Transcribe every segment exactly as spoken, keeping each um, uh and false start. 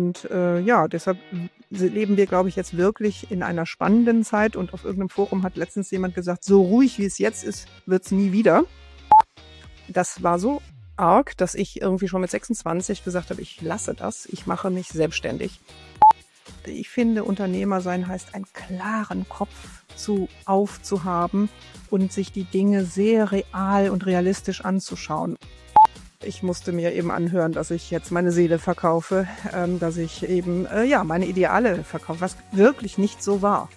Und äh, ja, deshalb leben wir, glaube ich, jetzt wirklich in einer spannenden Zeit. Und auf irgendeinem Forum hat letztens jemand gesagt, so ruhig wie es jetzt ist, wird es nie wieder. Das war so arg, dass ich irgendwie schon mit sechsundzwanzig gesagt habe, ich lasse das, ich mache mich selbstständig. Ich finde, Unternehmer sein heißt, einen klaren Kopf zu aufzuhaben und sich die Dinge sehr real und realistisch anzuschauen. Ich musste mir eben anhören, dass ich jetzt meine Seele verkaufe, ähm, dass ich eben äh, ja meine Ideale verkaufe, was wirklich nicht so war.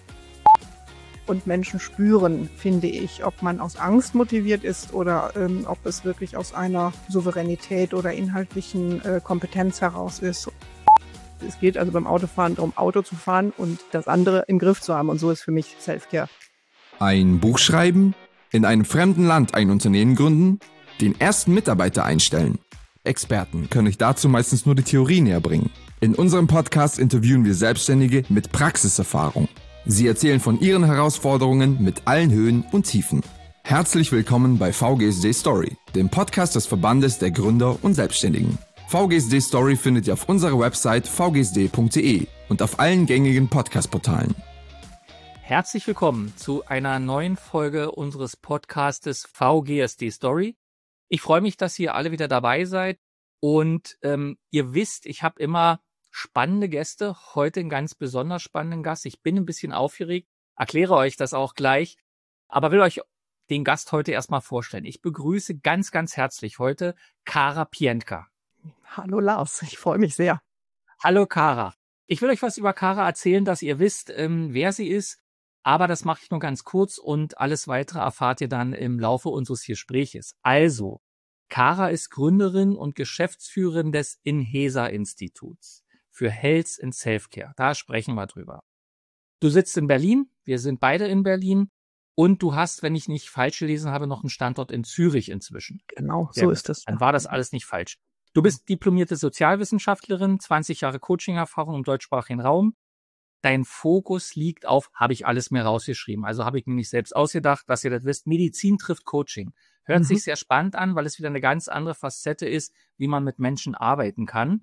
Und Menschen spüren, finde ich, ob man aus Angst motiviert ist oder ähm, ob es wirklich aus einer Souveränität oder inhaltlichen äh, Kompetenz heraus ist. Es geht also beim Autofahren darum, Auto zu fahren und das andere im Griff zu haben. Und so ist für mich Self-Care. Ein Buch schreiben, in einem fremden Land ein Unternehmen gründen, den ersten Mitarbeiter einstellen. Experten können euch dazu meistens nur die Theorie näher bringen. In unserem Podcast interviewen wir Selbstständige mit Praxiserfahrung. Sie erzählen von ihren Herausforderungen mit allen Höhen und Tiefen. Herzlich willkommen bei V G S D Story, dem Podcast des Verbandes der Gründer und Selbstständigen. V G S D Story findet ihr auf unserer Website v g s d punkt d e und auf allen gängigen Podcast-Portalen. Herzlich willkommen zu einer neuen Folge unseres Podcastes V G S D Story. Ich freue mich, dass ihr alle wieder dabei seid und ähm, ihr wisst, ich habe immer spannende Gäste, heute einen ganz besonders spannenden Gast. Ich bin ein bisschen aufgeregt, erkläre euch das auch gleich, aber will euch den Gast heute erstmal vorstellen. Ich begrüße ganz, ganz herzlich heute Kara Pientka. Hallo Lars, ich freue mich sehr. Hallo Kara. Ich will euch was über Kara erzählen, dass ihr wisst, ähm, wer sie ist, aber das mache ich nur ganz kurz und alles Weitere erfahrt ihr dann im Laufe unseres Gespräches. Also, Kara ist Gründerin und Geschäftsführerin des Inhesa-Instituts für Health and Self-Care. Da sprechen wir drüber. Du sitzt in Berlin, wir sind beide in Berlin und du hast, wenn ich nicht falsch gelesen habe, noch einen Standort in Zürich inzwischen. Genau, so ja, ist es. Dann war das alles nicht falsch. Du bist diplomierte Sozialwissenschaftlerin, zwanzig Jahre Coaching-Erfahrung im deutschsprachigen Raum. Dein Fokus liegt auf, habe ich alles mir rausgeschrieben, also habe ich mir nicht selbst ausgedacht, dass ihr das wisst, Medizin trifft Coaching. Hört mhm. sich sehr spannend an, weil es wieder eine ganz andere Facette ist, wie man mit Menschen arbeiten kann.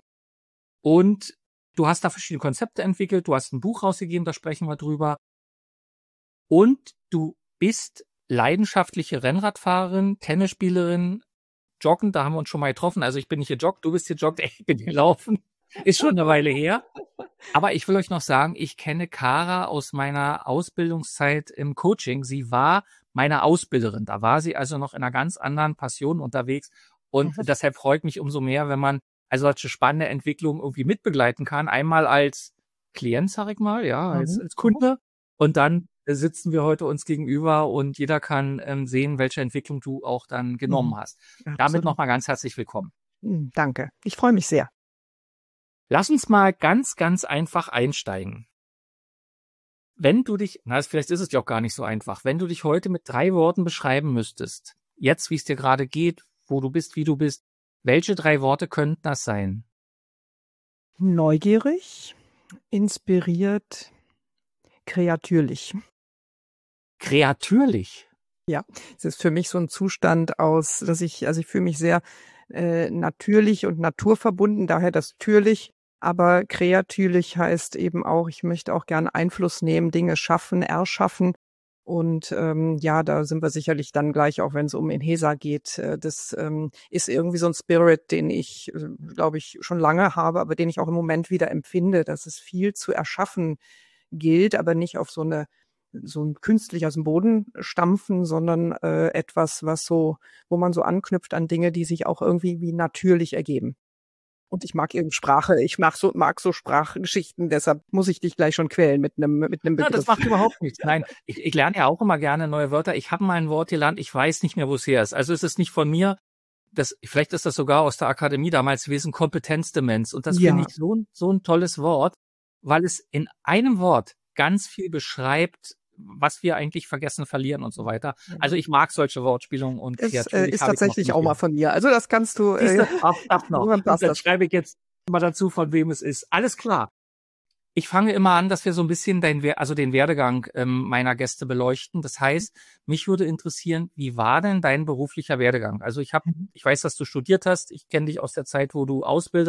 Und du hast da verschiedene Konzepte entwickelt, du hast ein Buch rausgegeben, da sprechen wir drüber. Und du bist leidenschaftliche Rennradfahrerin, Tennisspielerin, Joggen, da haben wir uns schon mal getroffen. Also ich bin nicht gejoggt, du bist gejoggt, ich bin gelaufen. Ist schon eine Weile her. Aber ich will euch noch sagen, ich kenne Kara aus meiner Ausbildungszeit im Coaching. Sie war meine Ausbilderin. Da war sie also noch in einer ganz anderen Passion unterwegs. Und mhm. deshalb freut mich umso mehr, wenn man also solche spannende Entwicklungen irgendwie mitbegleiten kann. Einmal als Klient, sag ich mal, ja, als, mhm. als Kunde. Und dann sitzen wir heute uns gegenüber und jeder kann ähm, sehen, welche Entwicklung du auch dann genommen hast. Absolut. Damit nochmal ganz herzlich willkommen. Danke, ich freue mich sehr. Lass uns mal ganz, ganz einfach einsteigen. Wenn du dich, na, vielleicht ist es ja auch gar nicht so einfach, wenn du dich heute mit drei Worten beschreiben müsstest, jetzt, wie es dir gerade geht, wo du bist, wie du bist, welche drei Worte könnten das sein? Neugierig, inspiriert, kreatürlich. Kreatürlich? Ja, es ist für mich so ein Zustand aus, dass ich, also ich fühle mich sehr äh, natürlich und naturverbunden, daher das türlich, aber kreatürlich heißt eben auch, ich möchte auch gern Einfluss nehmen, Dinge schaffen, erschaffen und ähm, ja, da sind wir sicherlich dann gleich, auch wenn es um Inhesa geht, äh, das ähm, ist irgendwie so ein Spirit, den ich, äh, glaube ich, schon lange habe, aber den ich auch im Moment wieder empfinde, dass es viel zu erschaffen gilt, aber nicht auf so eine so ein künstlich aus dem Boden stampfen, sondern äh, etwas, was so, wo man so anknüpft an Dinge, die sich auch irgendwie wie natürlich ergeben. Und ich mag eben Sprache, ich mag so, mag so Sprachgeschichten, deshalb muss ich dich gleich schon quälen mit einem, mit einem Begriff. Ja, das macht überhaupt nichts. Nein, ich, ich lerne ja auch immer gerne neue Wörter. Ich habe mal ein Wort gelernt, ich weiß nicht mehr, wo es her ist. Also es ist nicht von mir. Das, vielleicht ist das sogar aus der Akademie damals gewesen, Kompetenzdemenz. Und das ja. finde ich so, so ein tolles Wort, weil es in einem Wort ganz viel beschreibt, was wir eigentlich vergessen, verlieren und so weiter. Also ich mag solche Wortspielungen und es äh, ist tatsächlich auch mal von mir. Also das kannst du. Äh, auch das noch. Dann schreibe ich jetzt mal dazu, von wem es ist. Alles klar. Ich fange immer an, dass wir so ein bisschen dein, also den Werdegang ähm, meiner Gäste beleuchten. Das heißt, mich würde interessieren, wie war denn dein beruflicher Werdegang? Also ich habe, ich weiß, dass du studiert hast. Ich kenne dich aus der Zeit, wo du Ausbilderin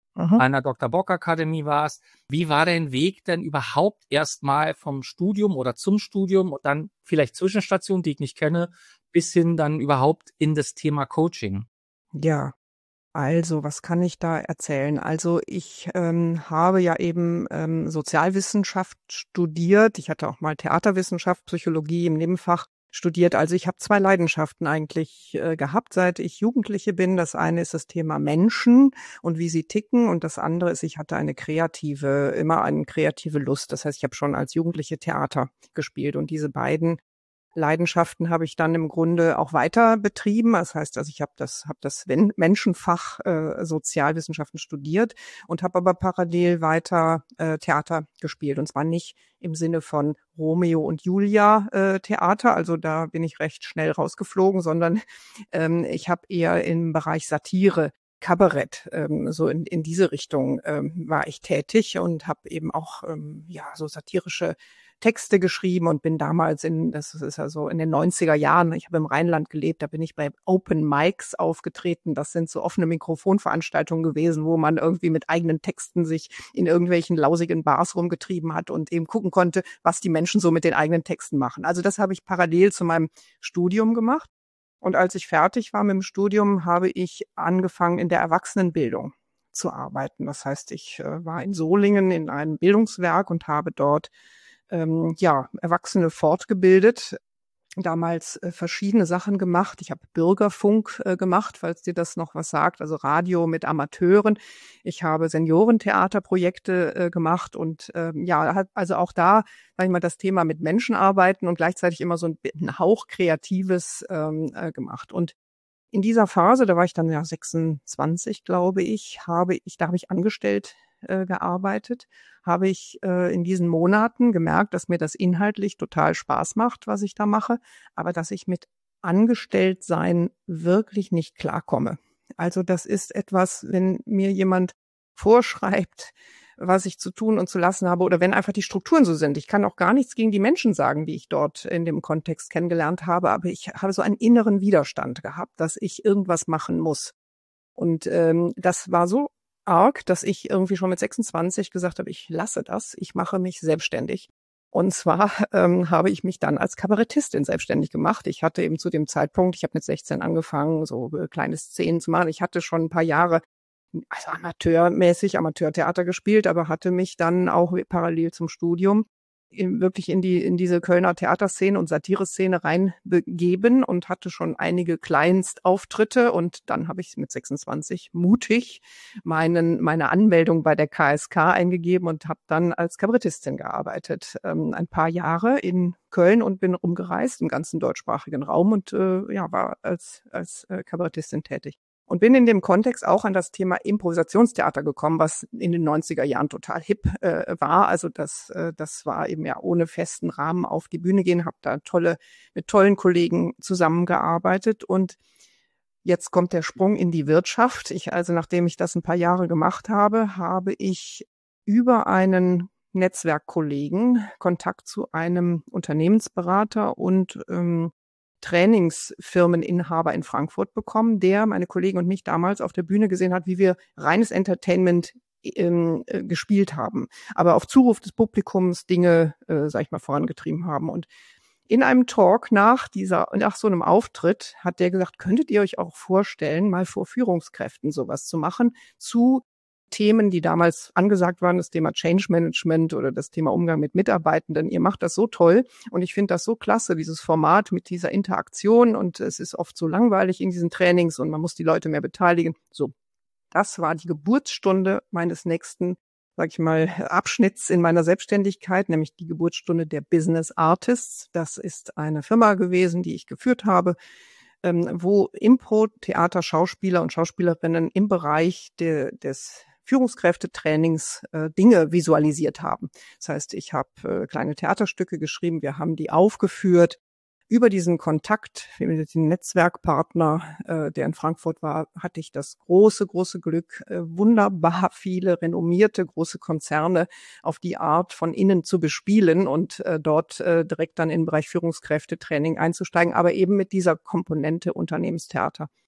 Mhm. an der Doktor Bock Akademie warst. Wie war dein Weg denn überhaupt erstmal vom Studium oder zum Studium und dann vielleicht Zwischenstationen, die ich nicht kenne, bis hin dann überhaupt in das Thema Coaching? Ja, also was kann ich da erzählen? Also ich ähm, habe ja eben ähm, Sozialwissenschaft studiert. Ich hatte auch mal Theaterwissenschaft, Psychologie im Nebenfach studiert. Also ich habe zwei Leidenschaften eigentlich äh, gehabt, seit ich Jugendliche bin. Das eine ist das Thema Menschen und wie sie ticken und das andere ist, ich hatte eine kreative, immer eine kreative Lust. Das heißt, ich habe schon als Jugendliche Theater gespielt und diese beiden Leidenschaften habe ich dann im Grunde auch weiter betrieben. Das heißt, also ich habe das habe das Wen- Menschenfach äh, Sozialwissenschaften studiert und habe aber parallel weiter äh, Theater gespielt. Und zwar nicht im Sinne von Romeo und Julia äh, Theater, also da bin ich recht schnell rausgeflogen, sondern ähm, ich habe eher im Bereich Satire, Kabarett, ähm, so in, in diese Richtung ähm, war ich tätig und habe eben auch ähm, ja so satirische Texte geschrieben und bin damals in, das ist ja so in den neunziger Jahren, ich habe im Rheinland gelebt, da bin ich bei Open Mics aufgetreten. Das sind so offene Mikrofonveranstaltungen gewesen, wo man irgendwie mit eigenen Texten sich in irgendwelchen lausigen Bars rumgetrieben hat und eben gucken konnte, was die Menschen so mit den eigenen Texten machen. Also das habe ich parallel zu meinem Studium gemacht. Und als ich fertig war mit dem Studium, habe ich angefangen, in der Erwachsenenbildung zu arbeiten. Das heißt, ich äh, war in Solingen in einem Bildungswerk und habe dort ähm, ja, Erwachsene fortgebildet, damals äh, verschiedene Sachen gemacht. Ich habe Bürgerfunk äh, gemacht, falls dir das noch was sagt, also Radio mit Amateuren. Ich habe Seniorentheaterprojekte äh, gemacht und ähm, ja, hat also auch da, sag ich mal, das Thema mit Menschen arbeiten und gleichzeitig immer so ein, ein Hauch Kreatives ähm, äh, gemacht. Und in dieser Phase, da war ich dann ja sechsundzwanzig, glaube ich, habe ich, da habe ich angestellt äh, gearbeitet, habe ich äh, in diesen Monaten gemerkt, dass mir das inhaltlich total Spaß macht, was ich da mache, aber dass ich mit Angestelltsein wirklich nicht klarkomme. Also das ist etwas, wenn mir jemand vorschreibt, was ich zu tun und zu lassen habe oder wenn einfach die Strukturen so sind. Ich kann auch gar nichts gegen die Menschen sagen, die ich dort in dem Kontext kennengelernt habe, aber ich habe so einen inneren Widerstand gehabt, dass ich irgendwas machen muss. Und ähm, das war so arg, dass ich irgendwie schon mit sechsundzwanzig gesagt habe, ich lasse das, ich mache mich selbstständig. Und zwar ähm, habe ich mich dann als Kabarettistin selbstständig gemacht. Ich hatte eben zu dem Zeitpunkt, ich habe mit sechzehn angefangen, so äh, kleine Szenen zu machen. Ich hatte schon ein paar Jahre also amateurmäßig, Amateurtheater gespielt, aber hatte mich dann auch parallel zum Studium in, wirklich in die in diese Kölner Theaterszene und Satire-Szene reinbegeben und hatte schon einige Kleinstauftritte und dann habe ich mit sechsundzwanzig mutig meinen meine Anmeldung bei der K S K eingegeben und habe dann als Kabarettistin gearbeitet, ähm, ein paar Jahre in Köln und bin rumgereist im ganzen deutschsprachigen Raum und äh, ja war als als äh, Kabarettistin tätig. Und bin in dem Kontext auch an das Thema Improvisationstheater gekommen, was in den neunziger Jahren total hip äh, war. Also das, äh, das war eben ja ohne festen Rahmen auf die Bühne gehen, habe da tolle, mit tollen Kollegen zusammengearbeitet und jetzt kommt der Sprung in die Wirtschaft. Ich, also nachdem ich das ein paar Jahre gemacht habe, habe ich über einen Netzwerkkollegen Kontakt zu einem Unternehmensberater und ähm, Trainingsfirmeninhaber in Frankfurt bekommen, der meine Kollegen und mich damals auf der Bühne gesehen hat, wie wir reines Entertainment ähm, äh, gespielt haben, aber auf Zuruf des Publikums Dinge, äh, sag ich mal, vorangetrieben haben. Und in einem Talk nach dieser, nach so einem Auftritt hat der gesagt, könntet ihr euch auch vorstellen, mal vor Führungskräften sowas zu machen zu Themen, die damals angesagt waren, das Thema Change Management oder das Thema Umgang mit Mitarbeitenden. Ihr macht das so toll und ich finde das so klasse, dieses Format mit dieser Interaktion und es ist oft so langweilig in diesen Trainings und man muss die Leute mehr beteiligen. So, das war die Geburtsstunde meines nächsten, sag ich mal, Abschnitts in meiner Selbstständigkeit, nämlich die Geburtsstunde der Business Artists. Das ist eine Firma gewesen, die ich geführt habe, ähm, wo Impro-Theater, Schauspieler und Schauspielerinnen im Bereich de, des Führungskräftetrainings äh, Dinge visualisiert haben. Das heißt, ich habe äh, kleine Theaterstücke geschrieben, wir haben die aufgeführt. Über diesen Kontakt mit dem Netzwerkpartner, äh, der in Frankfurt war, hatte ich das große, große Glück, äh, wunderbar viele renommierte große Konzerne auf die Art von innen zu bespielen und äh, dort äh, direkt dann in den Bereich Führungskräftetraining einzusteigen, aber eben mit dieser Komponente Unternehmenstheater.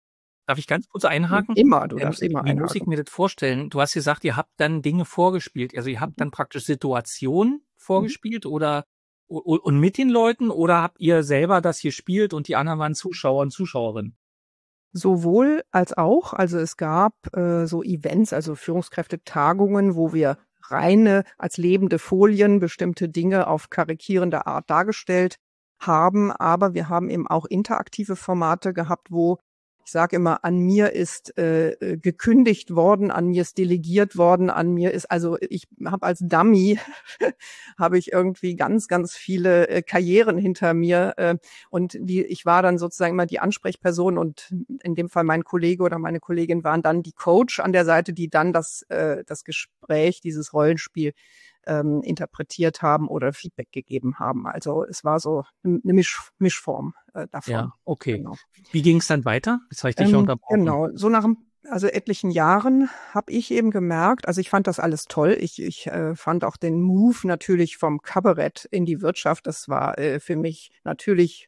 Darf ich ganz kurz einhaken? Immer, du Ähm, darfst immer wie muss ich einhaken. mir das vorstellen? Du hast gesagt, ihr habt dann Dinge vorgespielt. Also ihr habt dann praktisch Situationen vorgespielt oder u- u- und mit den Leuten oder habt ihr selber das gespielt und die anderen waren Zuschauer und Zuschauerinnen? Sowohl als auch. Also es gab äh, so Events, also Führungskräftetagungen, wo wir reine als lebende Folien bestimmte Dinge auf karikierende Art dargestellt haben. Aber wir haben eben auch interaktive Formate gehabt, wo ich sage immer, an mir ist äh, äh, gekündigt worden, an mir ist delegiert worden, an mir ist, also ich habe als Dummy, habe ich irgendwie ganz, ganz viele äh, Karrieren hinter mir. Äh, und die, ich war dann sozusagen immer die Ansprechperson und in dem Fall mein Kollege oder meine Kollegin waren dann die Coach an der Seite, die dann das, äh, das Gespräch, dieses Rollenspiel ähm, interpretiert haben oder Feedback gegeben haben. Also es war so eine Misch, Mischform äh, davon. Ja, okay. Genau. Wie ging es dann weiter? Jetzt habe ich dich ja Ähm, unterbrochen. genau, so nach ein- also etlichen Jahren habe ich eben gemerkt, also ich fand das alles toll. Ich, ich äh, fand auch den Move natürlich vom Kabarett in die Wirtschaft, das war äh, für mich natürlich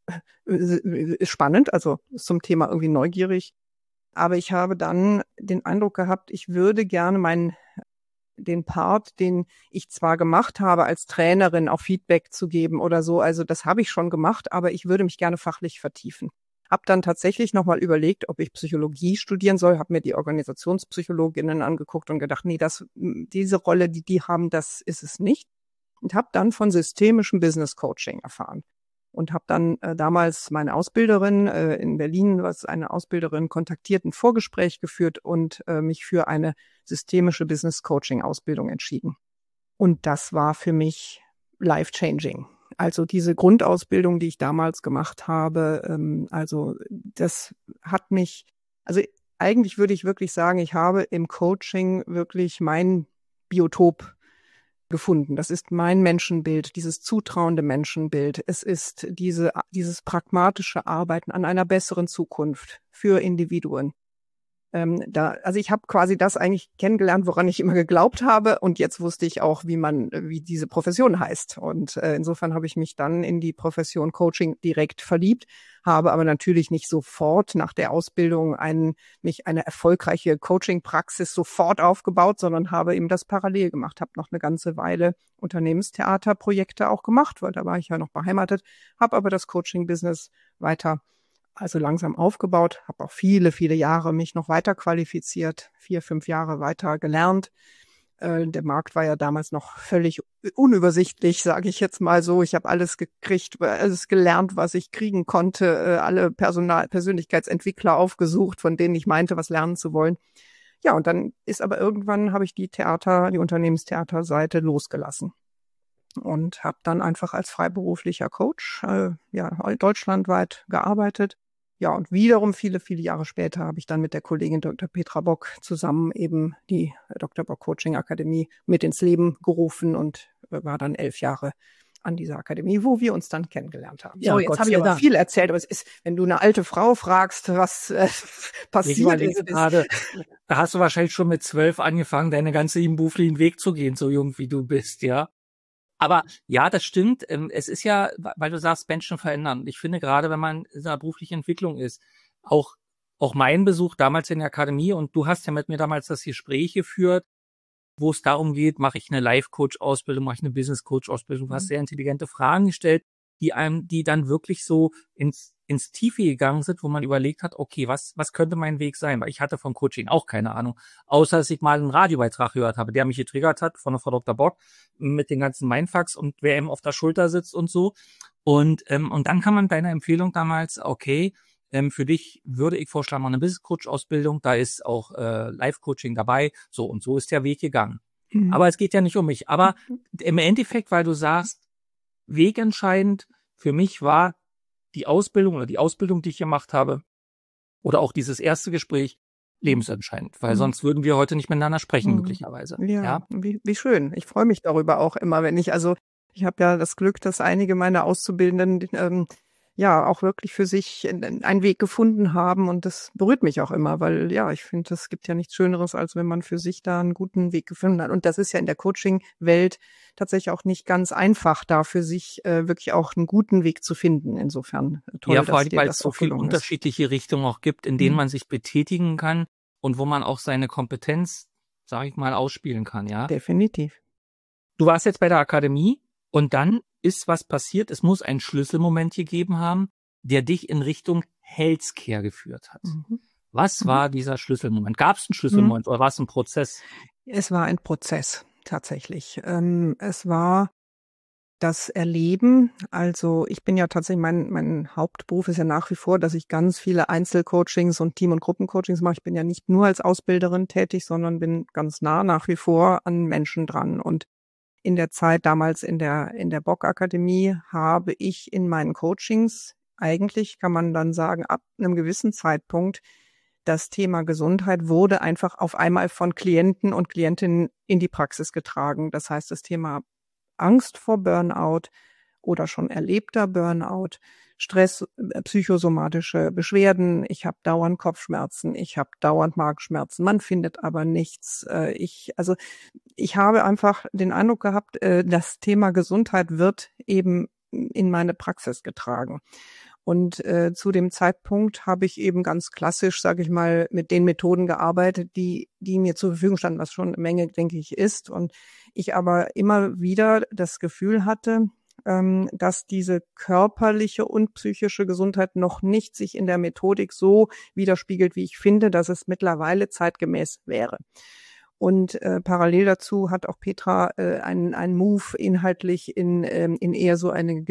äh, spannend, also zum Thema irgendwie neugierig. Aber ich habe dann den Eindruck gehabt, ich würde gerne meinen den Part, den ich zwar gemacht habe, als Trainerin auch Feedback zu geben oder so, also das habe ich schon gemacht, aber ich würde mich gerne fachlich vertiefen. Hab dann tatsächlich nochmal überlegt, ob ich Psychologie studieren soll, habe mir die Organisationspsychologinnen angeguckt und gedacht, nee, das, diese Rolle, die die haben, das ist es nicht. Und habe dann von systemischem Business Coaching erfahren. Und habe dann äh, damals meine Ausbilderin äh, in Berlin, was eine Ausbilderin kontaktiert, ein Vorgespräch geführt und äh, mich für eine systemische Business Coaching Ausbildung entschieden. Und das war für mich life-changing. Also diese Grundausbildung, die ich damals gemacht habe, ähm, also das hat mich, also eigentlich würde ich wirklich sagen, ich habe im Coaching wirklich mein Biotop gefunden. Das ist mein Menschenbild, dieses zutrauende Menschenbild. Es ist diese, dieses pragmatische Arbeiten an einer besseren Zukunft für Individuen. Ähm, da, also ich habe quasi das eigentlich kennengelernt, woran ich immer geglaubt habe. Und jetzt wusste ich auch, wie man, wie diese Profession heißt. Und äh, insofern habe ich mich dann in die Profession Coaching direkt verliebt, habe aber natürlich nicht sofort nach der Ausbildung einen, mich eine erfolgreiche Coaching-Praxis sofort aufgebaut, sondern habe eben das parallel gemacht, habe noch eine ganze Weile Unternehmenstheaterprojekte auch gemacht, weil da war ich ja noch beheimatet, habe aber das Coaching-Business weiter also langsam aufgebaut, habe auch viele, viele Jahre mich noch weiter qualifiziert, vier, fünf Jahre weiter gelernt. Äh, der Markt war ja damals noch völlig unübersichtlich, sage ich jetzt mal so. Ich habe alles gekriegt, alles gelernt, was ich kriegen konnte, äh, alle Personal Persönlichkeitsentwickler aufgesucht, von denen ich meinte, was lernen zu wollen. Ja, und dann ist aber irgendwann habe ich die Theater, die Unternehmenstheaterseite losgelassen und habe dann einfach als freiberuflicher Coach äh, ja deutschlandweit gearbeitet. Ja, und wiederum viele, viele Jahre später habe ich dann mit der Kollegin Doktor Petra Bock zusammen eben die Doktor Bock Coaching Akademie mit ins Leben gerufen und war dann elf Jahre an dieser Akademie, wo wir uns dann kennengelernt haben. Ja, so, jetzt Gott habe ich sei aber Dank. viel erzählt, aber es ist, wenn du eine alte Frau fragst, was äh, Ich passiert überlege ist, gerade, da hast du wahrscheinlich schon mit zwölf angefangen, deine ganze beruflichen Weg zu gehen, so jung wie du bist, ja. Aber ja, das stimmt. Ähm, Es ist ja, weil du sagst, Menschen verändern. Ich finde gerade, wenn man in einer beruflichen Entwicklung ist, auch, auch mein Besuch damals in der Akademie und du hast ja mit mir damals das Gespräch geführt, wo es darum geht, mache ich eine Life-Coach-Ausbildung, mache ich eine Business-Coach-Ausbildung. Du hast sehr intelligente Fragen gestellt, die einem, die dann wirklich so ins, ins Tiefe gegangen sind, wo man überlegt hat, okay, was, was könnte mein Weg sein? Weil ich hatte vom Coaching auch keine Ahnung. Außer, dass ich mal einen Radiobeitrag gehört habe, der mich getriggert hat von der Frau Doktor Bock mit den ganzen Mindfucks und wer ihm auf der Schulter sitzt und so. Und, ähm, und dann kann man deiner Empfehlung damals, okay, ähm, für dich würde ich vorschlagen, mal eine Business-Coach-Ausbildung, da ist auch äh, Life-Coaching dabei. So, und so ist der Weg gegangen. Mhm. Aber es geht ja nicht um mich. Aber im Endeffekt, weil du sagst, wegentscheidend für mich war die Ausbildung oder die Ausbildung, die ich gemacht habe, oder auch dieses erste Gespräch, lebensentscheidend. Weil Mhm. sonst würden wir heute nicht miteinander sprechen, Mhm. möglicherweise. Ja, Ja. Wie, wie schön. Ich freue mich darüber auch immer, wenn ich, also ich habe ja das Glück, dass einige meiner Auszubildenden ähm, ja auch wirklich für sich einen Weg gefunden haben. Und das berührt mich auch immer, weil ja, ich finde, es gibt ja nichts Schöneres, als wenn man für sich da einen guten Weg gefunden hat. Und das ist ja in der Coaching-Welt tatsächlich auch nicht ganz einfach, da für sich äh, wirklich auch einen guten Weg zu finden. Insofern toll, Ja, vor dass allem, dir weil das es so auch viel gelungen ist. unterschiedliche Richtungen auch gibt, in denen Mhm. man sich betätigen kann und wo man auch seine Kompetenz, sage ich mal, ausspielen kann, ja. Definitiv. Du warst jetzt bei der Akademie und dann ist was passiert. Es muss einen Schlüsselmoment gegeben haben, der dich in Richtung Healthcare geführt hat. Mhm. Was Mhm. war dieser Schlüsselmoment? Gab es einen Mhm. Schlüsselmoment oder war es ein Prozess? Es war ein Prozess, tatsächlich. Ähm, es war das Erleben, also ich bin ja tatsächlich, mein mein Hauptberuf ist ja nach wie vor, dass ich ganz viele Einzelcoachings und Team- und Gruppencoachings mache. Ich bin ja nicht nur als Ausbilderin tätig, sondern bin ganz nah nach wie vor an Menschen dran. Und in der Zeit damals in der in der Bock-Akademie habe ich in meinen Coachings eigentlich, kann man dann sagen, ab einem gewissen Zeitpunkt das Thema Gesundheit wurde einfach auf einmal von Klienten und Klientinnen in die Praxis getragen. Das heißt, das Thema Angst vor Burnout oder schon erlebter Burnout, Stress, äh, psychosomatische Beschwerden. Ich habe dauernd Kopfschmerzen, ich habe dauernd Magenschmerzen. Man findet aber nichts. Äh, ich, also ich habe einfach den Eindruck gehabt, äh, das Thema Gesundheit wird eben in meine Praxis getragen. Und äh, zu dem Zeitpunkt habe ich eben ganz klassisch, sage ich mal, mit den Methoden gearbeitet, die die mir zur Verfügung standen, was schon eine Menge, denke ich, ist. Und ich aber immer wieder das Gefühl hatte, ähm, dass diese körperliche und psychische Gesundheit noch nicht sich in der Methodik so widerspiegelt, wie ich finde, dass es mittlerweile zeitgemäß wäre. Und äh, parallel dazu hat auch Petra äh, einen, einen Move inhaltlich in, ähm, in eher so eine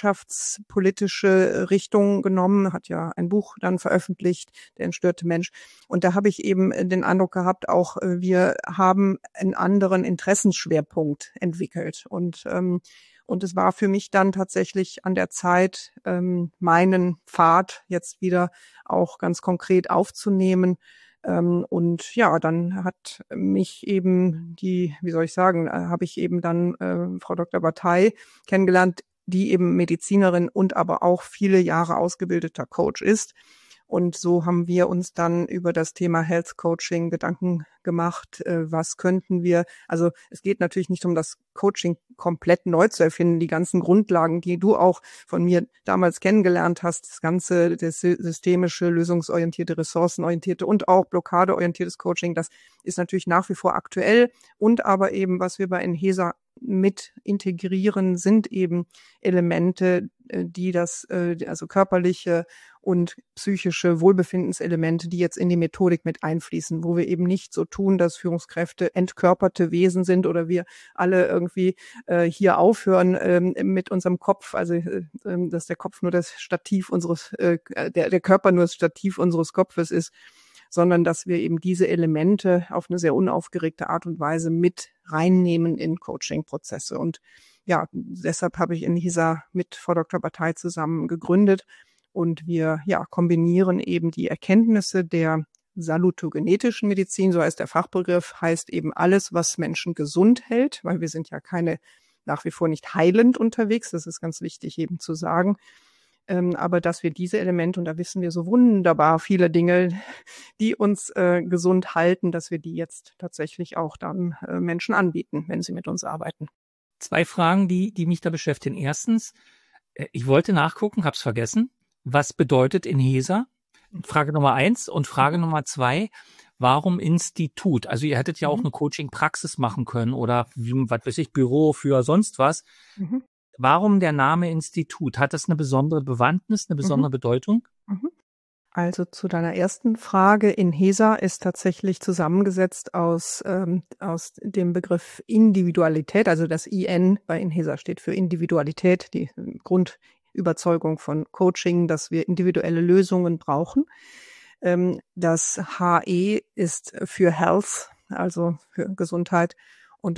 gesellschaftspolitische Richtung genommen, hat ja ein Buch dann veröffentlicht, Der entstörte Mensch. Und da habe ich eben den Eindruck gehabt, auch äh, wir haben einen anderen Interessensschwerpunkt entwickelt. Und ähm, und es war für mich dann tatsächlich an der Zeit, ähm, meinen Pfad jetzt wieder auch ganz konkret aufzunehmen. Ähm, und ja, dann hat mich eben die, wie soll ich sagen, äh, habe ich eben dann äh, Frau Doktor Bataille kennengelernt, die eben Medizinerin und aber auch viele Jahre ausgebildeter Coach ist. Und so haben wir uns dann über das Thema Health Coaching Gedanken gemacht, äh, was könnten wir, also es geht natürlich nicht um das Coaching komplett neu zu erfinden, die ganzen Grundlagen, die du auch von mir damals kennengelernt hast, das ganze, das systemische, lösungsorientierte, ressourcenorientierte und auch blockadeorientiertes Coaching, das ist natürlich nach wie vor aktuell. Und aber eben, was wir bei Inhesa mit integrieren, sind eben Elemente, die das, also körperliche und psychische Wohlbefindenselemente, die jetzt in die Methodik mit einfließen, wo wir eben nicht so tun, dass Führungskräfte entkörperte Wesen sind oder wir alle irgendwie äh, hier aufhören ähm, mit unserem Kopf, also äh, dass der Kopf nur das Stativ unseres, äh, der, der Körper nur das Stativ unseres Kopfes ist, sondern dass wir eben diese Elemente auf eine sehr unaufgeregte Art und Weise mit reinnehmen in Coaching-Prozesse. Und ja, deshalb habe ich Inhesa mit Frau Doktor Bataille zusammen gegründet. Und wir ja kombinieren eben die Erkenntnisse der salutogenetischen Medizin, so heißt der Fachbegriff, heißt eben alles, was Menschen gesund hält, weil wir sind ja keine, nach wie vor nicht heilend unterwegs, das ist ganz wichtig eben zu sagen. Ähm, aber dass wir diese Elemente, und da wissen wir so wunderbar viele Dinge, die uns äh, gesund halten, dass wir die jetzt tatsächlich auch dann äh, Menschen anbieten, wenn sie mit uns arbeiten. Zwei Fragen, die, die mich da beschäftigen. Erstens, ich wollte nachgucken, hab's vergessen. Was bedeutet Inhesa? Frage Nummer eins. Und Frage mhm. Nummer zwei, warum Institut? Also ihr hättet ja auch mhm. eine Coaching-Praxis machen können oder, was weiß ich, Büro für sonst was. Mhm. Warum der Name Institut? Hat das eine besondere Bewandtnis, eine besondere mhm. Bedeutung? Mhm. Also zu deiner ersten Frage, Inhesa ist tatsächlich zusammengesetzt aus, ähm, aus dem Begriff Individualität, also das I N bei Inhesa steht für Individualität, die Grundüberzeugung von Coaching, dass wir individuelle Lösungen brauchen. Ähm, das H E ist für Health, also für Gesundheit, und das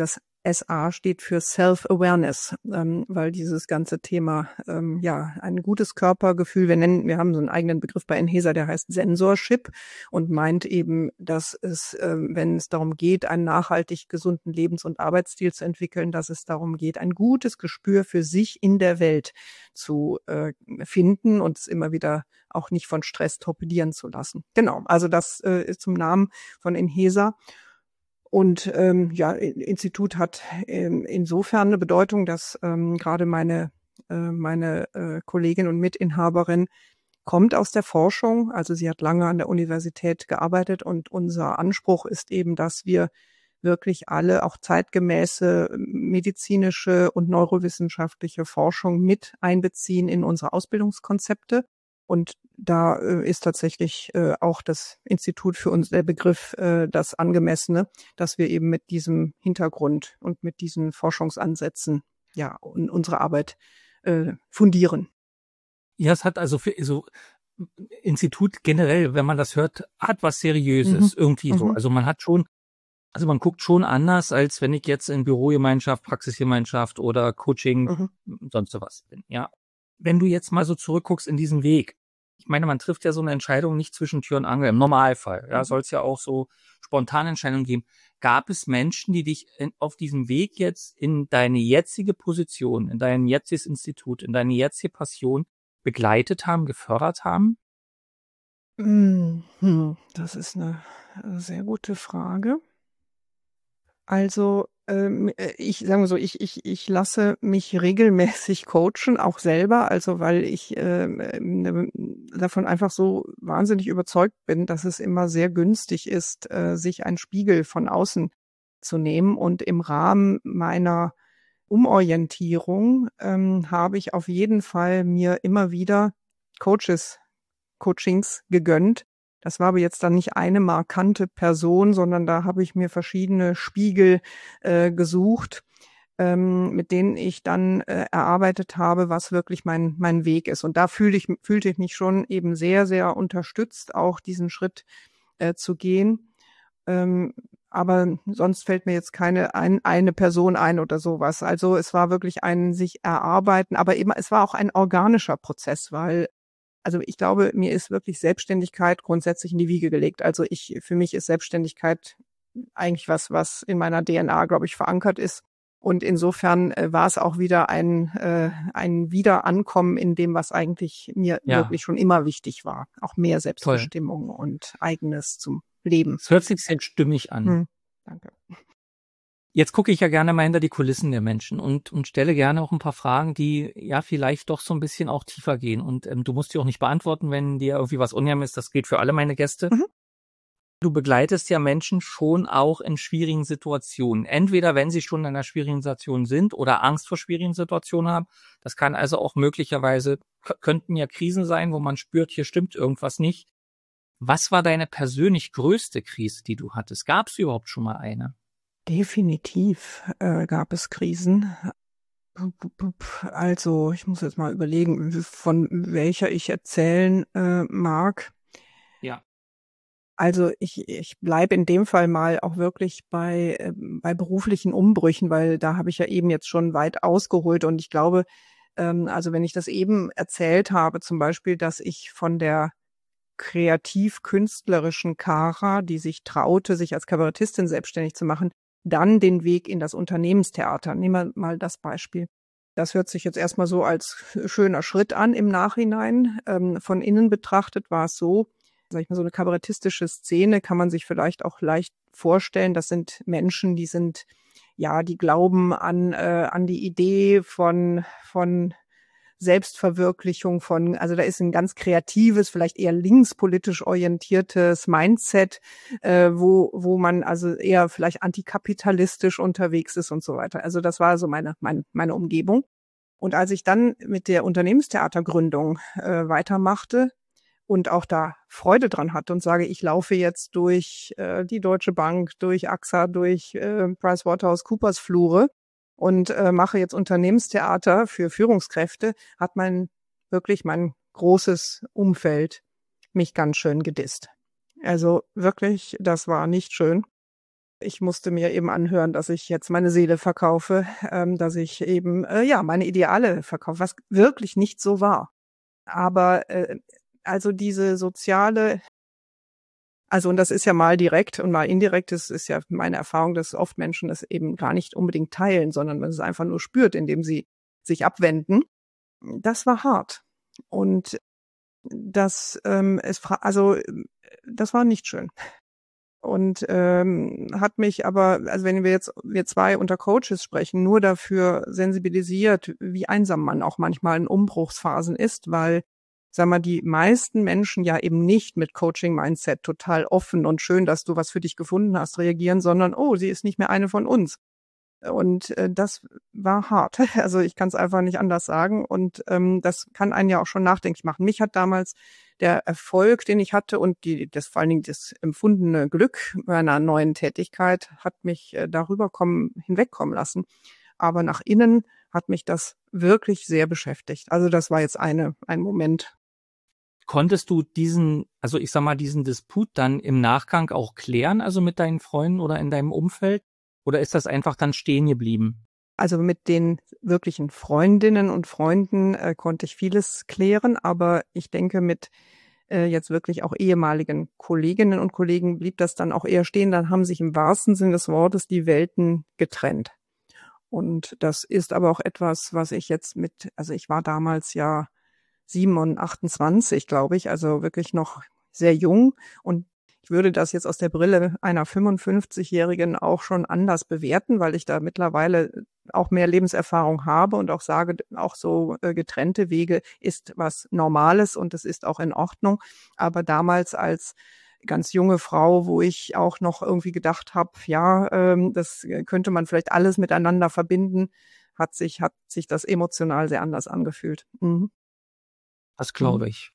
S A steht für Self-Awareness, ähm, weil dieses ganze Thema, ähm, ja, ein gutes Körpergefühl, wir nennen, wir haben so einen eigenen Begriff bei Enhesa, der heißt Sensorship und meint eben, dass es, ähm, wenn es darum geht, einen nachhaltig gesunden Lebens- und Arbeitsstil zu entwickeln, dass es darum geht, ein gutes Gespür für sich in der Welt zu äh, finden und es immer wieder auch nicht von Stress torpedieren zu lassen. Genau, also das äh, ist zum Namen von Enhesa. Und ähm, ja, Institut hat ähm, insofern eine Bedeutung, dass ähm, gerade meine äh, meine äh, Kollegin und Mitinhaberin kommt aus der Forschung. Also sie hat lange an der Universität gearbeitet und unser Anspruch ist eben, dass wir wirklich alle auch zeitgemäße medizinische und neurowissenschaftliche Forschung mit einbeziehen in unsere Ausbildungskonzepte. Und da äh, ist tatsächlich äh, auch das Institut für uns der Begriff äh, das Angemessene, dass wir eben mit diesem Hintergrund und mit diesen Forschungsansätzen ja un- unsere Arbeit äh, fundieren. Ja, es hat also für so Institut generell, wenn man das hört, hat was Seriöses, Mhm. irgendwie so. Mhm. Also man hat schon, also man guckt schon anders, als wenn ich jetzt in Bürogemeinschaft, Praxisgemeinschaft oder Coaching, Mhm. sonst sowas bin, ja. Wenn du jetzt mal so zurückguckst in diesen Weg, ich meine, man trifft ja so eine Entscheidung nicht zwischen Tür und Angel, im Normalfall, ja, Mhm. soll es ja auch so spontane Entscheidungen geben. Gab es Menschen, die dich in, auf diesem Weg jetzt in deine jetzige Position, in dein jetziges Institut, in deine jetzige Passion begleitet haben, gefördert haben? Mhm. Das ist eine äh, sehr gute Frage. Also, ähm, äh, ich sagen wir so, ich ich ich lasse mich regelmäßig coachen, auch selber, also, weil ich, ähm, ähm, davon einfach so wahnsinnig überzeugt bin, dass es immer sehr günstig ist, äh, sich einen Spiegel von außen zu nehmen. Und im Rahmen meiner Umorientierung, ähm, habe ich auf jeden Fall mir immer wieder Coaches Coachings gegönnt. Das war aber jetzt dann nicht eine markante Person, sondern da habe ich mir verschiedene Spiegel äh, gesucht, ähm, mit denen ich dann äh, erarbeitet habe, was wirklich mein mein Weg ist. Und da fühle ich fühlte ich mich schon eben sehr, sehr unterstützt, auch diesen Schritt äh, zu gehen. Ähm, aber sonst fällt mir jetzt keine ein eine Person ein oder sowas. Also, es war wirklich ein sich erarbeiten, aber eben es war auch ein organischer Prozess, weil also ich glaube, mir ist wirklich Selbstständigkeit grundsätzlich in die Wiege gelegt. Also ich, für mich ist Selbstständigkeit eigentlich was, was in meiner D N A, glaube ich, verankert ist. Und insofern äh, war es auch wieder ein, äh, ein Wiederankommen in dem, was eigentlich mir Ja, wirklich schon immer wichtig war. Auch mehr toll. Selbstbestimmung und Eigenes zum Leben. Es hört sich sehr stimmig an. Hm, danke. Jetzt gucke ich ja gerne mal hinter die Kulissen der Menschen und, und stelle gerne auch ein paar Fragen, die ja vielleicht doch so ein bisschen auch tiefer gehen. Und ähm, du musst die auch nicht beantworten, wenn dir irgendwie was unheimlich ist. Das gilt für alle meine Gäste. Mhm. Du begleitest ja Menschen schon auch in schwierigen Situationen. Entweder wenn sie schon in einer schwierigen Situation sind oder Angst vor schwierigen Situationen haben. Das kann also auch möglicherweise, k- könnten ja Krisen sein, wo man spürt, hier stimmt irgendwas nicht. Was war deine persönlich größte Krise, die du hattest? Gab es überhaupt schon mal eine? Definitiv äh, gab es Krisen. Also, ich muss jetzt mal überlegen, von welcher ich erzählen äh, mag. Ja. Also ich ich bleibe in dem Fall mal auch wirklich bei ähm, bei beruflichen Umbrüchen, weil da habe ich ja eben jetzt schon weit ausgeholt und ich glaube, ähm, also wenn ich das eben erzählt habe, zum Beispiel, dass ich von der kreativ-künstlerischen Kara, die sich traute, sich als Kabarettistin selbstständig zu machen, dann den Weg in das Unternehmenstheater. Nehmen wir mal das Beispiel. Das hört sich jetzt erstmal so als schöner Schritt an im Nachhinein. Ähm, von innen betrachtet war es so, sag ich mal, so eine kabarettistische Szene kann man sich vielleicht auch leicht vorstellen. Das sind Menschen, die sind, ja, die glauben an, äh, an die Idee von, von Selbstverwirklichung von, also da ist ein ganz kreatives, vielleicht eher linkspolitisch orientiertes Mindset, äh, wo, wo man also eher vielleicht antikapitalistisch unterwegs ist und so weiter. Also das war so meine, meine, meine Umgebung. Und als ich dann mit der Unternehmenstheatergründung äh, weitermachte und auch da Freude dran hatte und sage, ich laufe jetzt durch äh, die Deutsche Bank, durch A X A, durch äh, PricewaterhouseCoopers Flure und äh, mache jetzt Unternehmenstheater für Führungskräfte, hat mein wirklich mein großes Umfeld mich ganz schön gedisst. Also wirklich, das war nicht schön. Ich musste mir eben anhören, dass ich jetzt meine Seele verkaufe, ähm, dass ich eben, äh, ja, meine Ideale verkaufe, was wirklich nicht so war. Aber äh, also diese soziale, also und das ist ja mal direkt und mal indirekt, das ist ja meine Erfahrung, dass oft Menschen es eben gar nicht unbedingt teilen, sondern man es einfach nur spürt, indem sie sich abwenden. Das war hart. Und das, ähm, es, fra- also das war nicht schön. Und ähm, hat mich aber, also wenn wir jetzt, wir zwei unter Coaches sprechen, nur dafür sensibilisiert, wie einsam man auch manchmal in Umbruchsphasen ist, weil, sag mal, die meisten Menschen ja eben nicht mit Coaching-Mindset total offen und schön, dass du was für dich gefunden hast, reagieren, sondern, oh, sie ist nicht mehr eine von uns. Und äh, das war hart. Also ich kann es einfach nicht anders sagen. Und ähm, das kann einen ja auch schon nachdenklich machen. Mich hat damals der Erfolg, den ich hatte und die, das vor allen Dingen das empfundene Glück meiner neuen Tätigkeit hat mich äh, darüber kommen, hinwegkommen lassen. Aber nach innen hat mich das wirklich sehr beschäftigt. Also das war jetzt eine, ein Moment. Konntest du diesen, also ich sag mal, diesen Disput dann im Nachgang auch klären, also mit deinen Freunden oder in deinem Umfeld? Oder ist das einfach dann stehen geblieben? Also mit den wirklichen Freundinnen und Freunden äh, konnte ich vieles klären, aber ich denke, mit äh, jetzt wirklich auch ehemaligen Kolleginnen und Kollegen blieb das dann auch eher stehen. Dann haben sich im wahrsten Sinne des Wortes die Welten getrennt. Und das ist aber auch etwas, was ich jetzt mit, also ich war damals ja sieben und achtundzwanzig, glaube ich, also wirklich noch sehr jung. Und ich würde das jetzt aus der Brille einer fünfundfünfzigjährigen auch schon anders bewerten, weil ich da mittlerweile auch mehr Lebenserfahrung habe und auch sage, auch so äh, getrennte Wege ist was Normales und es ist auch in Ordnung. Aber damals als ganz junge Frau, wo ich auch noch irgendwie gedacht habe, ja, ähm, das könnte man vielleicht alles miteinander verbinden, hat sich, hat sich das emotional sehr anders angefühlt. Mhm. Das glaube ich.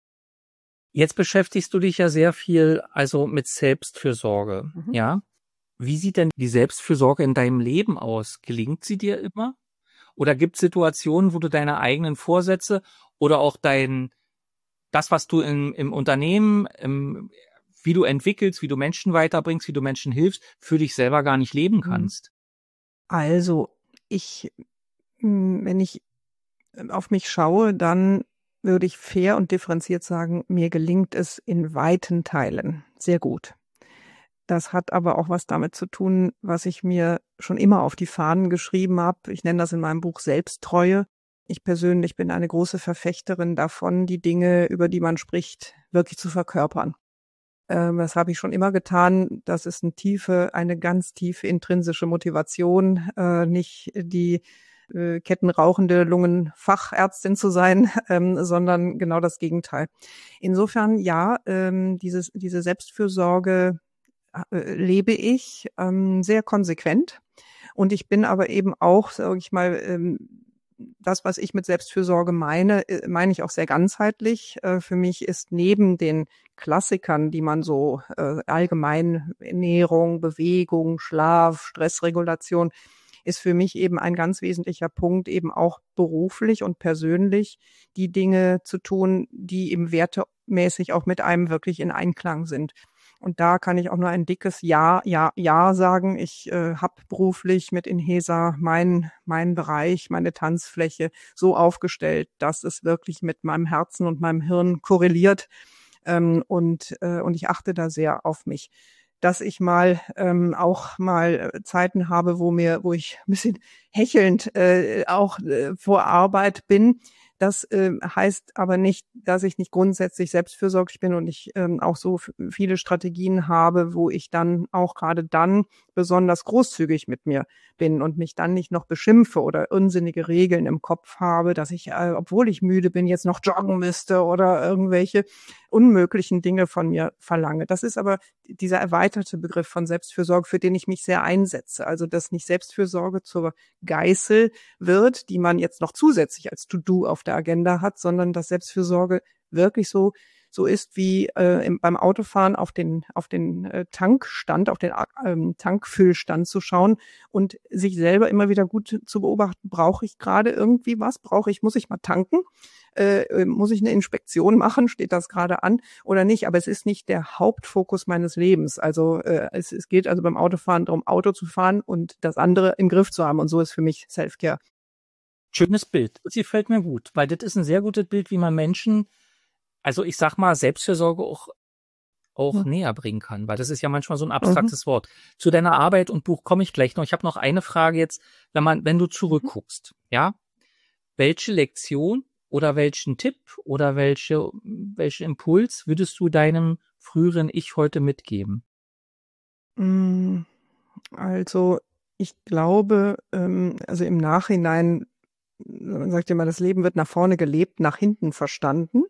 Jetzt beschäftigst du dich ja sehr viel also mit Selbstfürsorge, Mhm. ja? Wie sieht denn die Selbstfürsorge in deinem Leben aus? Gelingt sie dir immer? Oder gibt es Situationen, wo du deine eigenen Vorsätze oder auch dein, das, was du im, im Unternehmen, im, wie du entwickelst, wie du Menschen weiterbringst, wie du Menschen hilfst, für dich selber gar nicht leben kannst? Also ich, mh, wenn ich ähm, auf mich schaue, dann würde ich fair und differenziert sagen, mir gelingt es in weiten Teilen sehr gut. Das hat aber auch was damit zu tun, was ich mir schon immer auf die Fahnen geschrieben habe. Ich nenne das in meinem Buch Selbsttreue. Ich persönlich bin eine große Verfechterin davon, die Dinge, über die man spricht, wirklich zu verkörpern. Ähm, das habe ich schon immer getan. Das ist eine tiefe, eine ganz tiefe intrinsische Motivation, äh, nicht die äh, kettenrauchende Lungenfachärztin zu sein, ähm, sondern genau das Gegenteil. Insofern ja, ähm, dieses, diese Selbstfürsorge äh, lebe ich ähm, sehr konsequent. Und ich bin aber eben auch, sage ich mal, ähm, das, was ich mit Selbstfürsorge meine, äh, meine ich auch sehr ganzheitlich. Äh, für mich ist neben den Klassikern, die man so äh, allgemein Ernährung, Bewegung, Schlaf, Stressregulation, ist für mich eben ein ganz wesentlicher Punkt, eben auch beruflich und persönlich die Dinge zu tun, die eben wertemäßig auch mit einem wirklich in Einklang sind. Und da kann ich auch nur ein dickes Ja, Ja, Ja sagen. Ich äh, habe beruflich mit Inhesa meinen meinen Bereich, meine Tanzfläche so aufgestellt, dass es wirklich mit meinem Herzen und meinem Hirn korreliert. Ähm, und, äh, und ich achte da sehr auf mich. Dass ich mal ähm, auch mal Zeiten habe, wo mir, wo ich ein bisschen hechelnd äh, auch äh, vor Arbeit bin. Das äh, heißt aber nicht, dass ich nicht grundsätzlich selbstfürsorglich bin und ich ähm, auch so f- viele Strategien habe, wo ich dann auch gerade dann besonders großzügig mit mir bin und mich dann nicht noch beschimpfe oder unsinnige Regeln im Kopf habe, dass ich, äh, obwohl ich müde bin, jetzt noch joggen müsste oder irgendwelche unmöglichen Dinge von mir verlange. Das ist aber dieser erweiterte Begriff von Selbstfürsorge, für den ich mich sehr einsetze. Also, dass nicht Selbstfürsorge zur Geißel wird, die man jetzt noch zusätzlich als To-Do auf der Agenda hat, sondern dass Selbstfürsorge wirklich so so ist wie äh, im, beim Autofahren auf den auf den äh, Tankstand, auf den ähm, Tankfüllstand zu schauen und sich selber immer wieder gut zu beobachten, brauche ich gerade irgendwie was? Brauche ich, muss ich mal tanken? Äh, muss ich eine Inspektion machen? Steht das gerade an oder nicht? Aber es ist nicht der Hauptfokus meines Lebens. Also äh, es, es geht also beim Autofahren darum, Auto zu fahren und das andere im Griff zu haben. Und so ist für mich Self-Care. Schönes Bild. Das gefällt mir gut, weil das ist ein sehr gutes Bild, wie man Menschen, also ich sag mal, Selbstfürsorge auch auch Hm. näher bringen kann, weil das ist ja manchmal so ein abstraktes mhm. Wort. Zu deiner Arbeit und Buch komme ich gleich noch. Ich habe noch eine Frage jetzt, wenn man, wenn du zurückguckst, mhm. ja, welche Lektion oder welchen Tipp oder welche, welchen Impuls würdest du deinem früheren Ich heute mitgeben? Also ich glaube, ähm, also im Nachhinein, man sagt ja immer, das Leben wird nach vorne gelebt, nach hinten verstanden.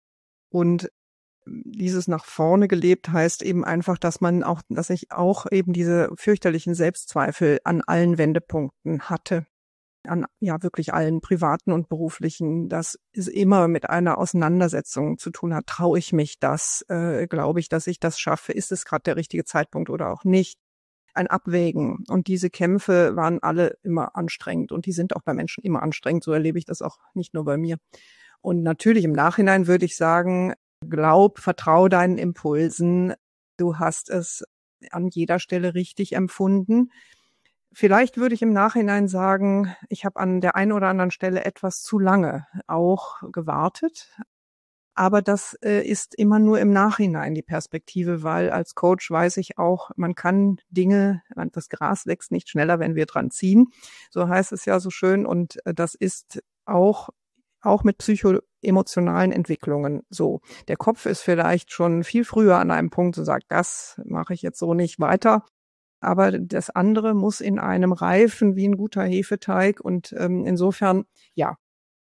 Und dieses nach vorne gelebt heißt eben einfach, dass man auch, dass ich auch eben diese fürchterlichen Selbstzweifel an allen Wendepunkten hatte. An ja wirklich allen privaten und beruflichen, dass es immer mit einer Auseinandersetzung zu tun hat. Traue ich mich das? Äh, glaube ich, dass ich das schaffe? Ist es gerade der richtige Zeitpunkt oder auch nicht? Ein Abwägen. Und diese Kämpfe waren alle immer anstrengend und die sind auch bei Menschen immer anstrengend. So erlebe ich das auch nicht nur bei mir. Und natürlich im Nachhinein würde ich sagen, glaub, vertrau deinen Impulsen. Du hast es an jeder Stelle richtig empfunden. Vielleicht würde ich im Nachhinein sagen, ich habe an der einen oder anderen Stelle etwas zu lange auch gewartet. Aber das äh, ist immer nur im Nachhinein die Perspektive, weil als Coach weiß ich auch, man kann Dinge, das Gras wächst nicht schneller, wenn wir dran ziehen. So heißt es ja so schön. Und äh, das ist auch auch mit psychoemotionalen Entwicklungen so. Der Kopf ist vielleicht schon viel früher an einem Punkt und sagt, das mache ich jetzt so nicht weiter. Aber das andere muss in einem reifen wie ein guter Hefeteig. Und ähm, insofern, ja,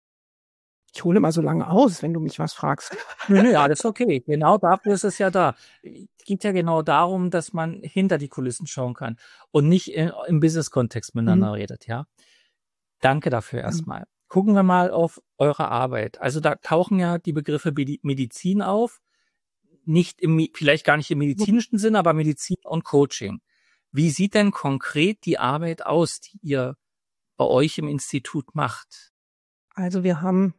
ich hole mal so lange aus, wenn du mich was fragst. Nö, nö, ja, das ist okay. Genau dafür ist es ja da. Es geht ja genau darum, dass man hinter die Kulissen schauen kann und nicht in, im Business-Kontext miteinander mhm. redet, ja. Danke dafür erstmal. Mhm. Gucken wir mal auf eure Arbeit. Also da tauchen ja die Begriffe Medizin auf, nicht im, vielleicht gar nicht im medizinischen Sinne, aber Medizin und Coaching. Wie sieht denn konkret die Arbeit aus, die ihr bei euch im Institut macht? Also wir haben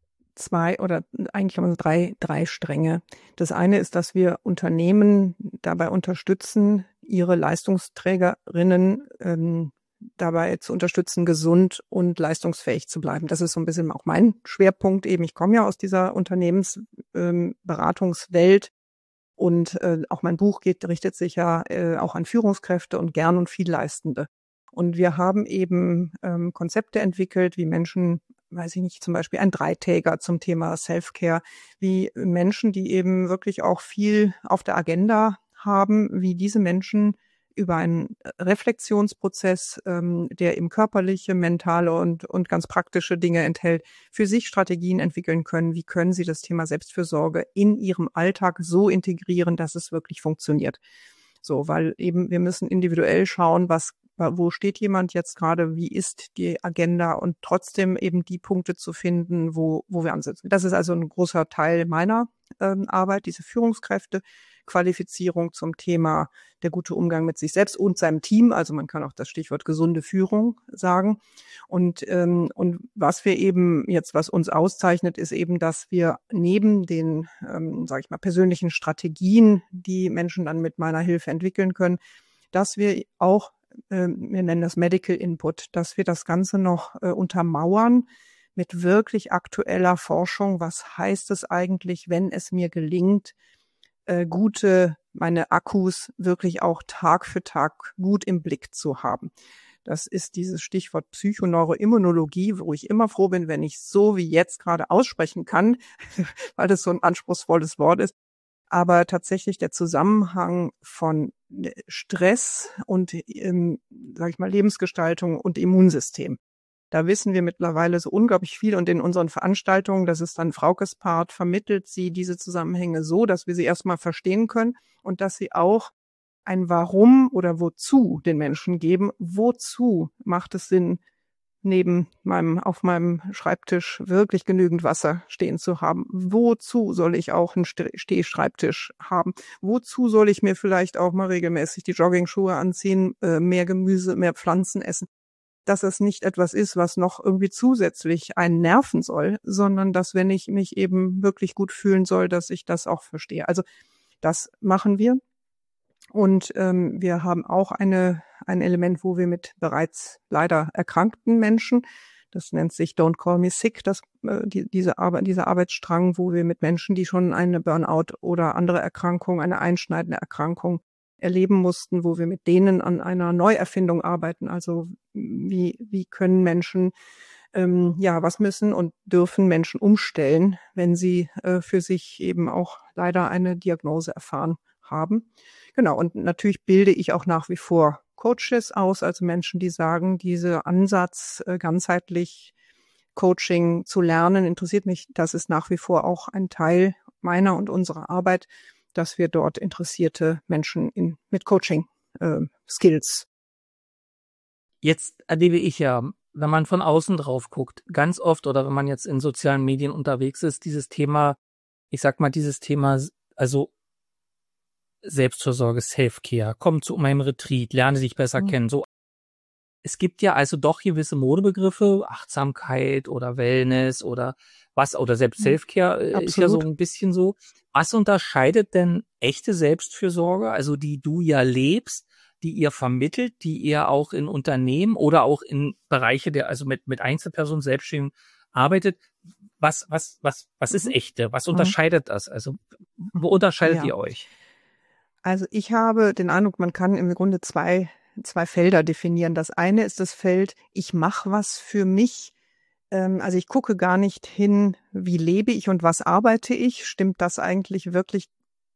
zwei oder eigentlich haben wir drei, drei Stränge. Das eine ist, dass wir Unternehmen dabei unterstützen, ihre Leistungsträgerinnen ähm, dabei zu unterstützen, gesund und leistungsfähig zu bleiben. Das ist so ein bisschen auch mein Schwerpunkt eben. Ich komme ja aus dieser Unternehmensberatungswelt. Ähm, Und äh, auch mein Buch geht, richtet sich ja äh, auch an Führungskräfte und Gern- und Vielleistende. Und wir haben eben ähm, Konzepte entwickelt, wie Menschen, weiß ich nicht, zum Beispiel ein Dreitäger zum Thema Self-Care, wie Menschen, die eben wirklich auch viel auf der Agenda haben, wie diese Menschen über einen Reflexionsprozess, ähm, der eben körperliche, mentale und, und ganz praktische Dinge enthält, für sich Strategien entwickeln können. Wie können sie das Thema Selbstfürsorge in ihrem Alltag so integrieren, dass es wirklich funktioniert? So, weil eben wir müssen individuell schauen, was, wo steht jemand jetzt gerade, wie ist die Agenda und trotzdem eben die Punkte zu finden, wo, wo wir ansetzen. Das ist also ein großer Teil meiner ähm, Arbeit, diese Führungskräfte. Qualifizierung zum Thema der gute Umgang mit sich selbst und seinem Team. Also man kann auch das Stichwort gesunde Führung sagen. Und, ähm, und was wir eben jetzt, was uns auszeichnet, ist eben, dass wir neben den, ähm, sage ich mal, persönlichen Strategien, die Menschen dann mit meiner Hilfe entwickeln können, dass wir auch, äh, wir nennen das Medical Input, dass wir das Ganze noch äh, untermauern mit wirklich aktueller Forschung. Was heißt es eigentlich, wenn es mir gelingt, Äh, gute, meine Akkus wirklich auch Tag für Tag gut im Blick zu haben. Das ist dieses Stichwort Psychoneuroimmunologie, wo ich immer froh bin, wenn ich so wie jetzt gerade aussprechen kann, weil das so ein anspruchsvolles Wort ist. Aber tatsächlich der Zusammenhang von Stress und, ähm, sage ich mal, Lebensgestaltung und Immunsystem. Da wissen wir mittlerweile so unglaublich viel und in unseren Veranstaltungen, das ist dann Fraukes Part, vermittelt sie diese Zusammenhänge so, dass wir sie erstmal verstehen können und dass sie auch ein Warum oder Wozu den Menschen geben. Wozu macht es Sinn, neben meinem, auf meinem Schreibtisch wirklich genügend Wasser stehen zu haben? Wozu soll ich auch einen Stehschreibtisch haben? Wozu soll ich mir vielleicht auch mal regelmäßig die Joggingschuhe anziehen, mehr Gemüse, mehr Pflanzen essen? dass es nicht etwas ist, was noch irgendwie zusätzlich einen nerven soll, sondern dass, wenn ich mich eben wirklich gut fühlen soll, dass ich das auch verstehe. Also das machen wir. Und ähm, wir haben auch eine ein Element, wo wir mit bereits leider erkrankten Menschen, das nennt sich Don't Call Me Sick, das, äh, die, diese Arbeit, dieser Arbeitsstrang, wo wir mit Menschen, die schon eine Burnout oder andere Erkrankung, eine einschneidende Erkrankung erleben mussten, wo wir mit denen an einer Neuerfindung arbeiten. Also wie wie können Menschen, ähm, ja, was müssen und dürfen Menschen umstellen, wenn sie äh, für sich eben auch leider eine Diagnose erfahren haben. Genau, und natürlich bilde ich auch nach wie vor Coaches aus, also Menschen, die sagen, dieser Ansatz, äh, ganzheitlich Coaching zu lernen, interessiert mich. Das ist nach wie vor auch ein Teil meiner und unserer Arbeit, dass wir dort interessierte Menschen in, mit Coaching äh, Skills. Jetzt erlebe ich ja, wenn man von außen drauf guckt, ganz oft oder wenn man jetzt in sozialen Medien unterwegs ist, dieses Thema, ich sag mal, dieses Thema, also Selbstfürsorge, Self-Care, komm zu meinem Retreat, lerne dich besser Mhm. kennen. So, es gibt ja also doch gewisse Modebegriffe, Achtsamkeit oder Wellness oder was, oder selbst Mhm. Self-Care äh, ist ja so Absolut. ein bisschen so. Was unterscheidet denn echte Selbstfürsorge, also die du ja lebst, die ihr vermittelt, die ihr auch in Unternehmen oder auch in Bereiche der, also mit, mit Einzelpersonen selbstständig arbeitet? Was, was, was, was ist Mhm. echte? Was Mhm. unterscheidet das? Also, wo unterscheidet Ja, ihr euch? also ich habe den Eindruck, man kann im Grunde zwei zwei Felder definieren. Das eine ist das Feld, ich mache was für mich. Ähm, also ich gucke gar nicht hin, wie lebe ich und was arbeite ich. Stimmt das eigentlich wirklich?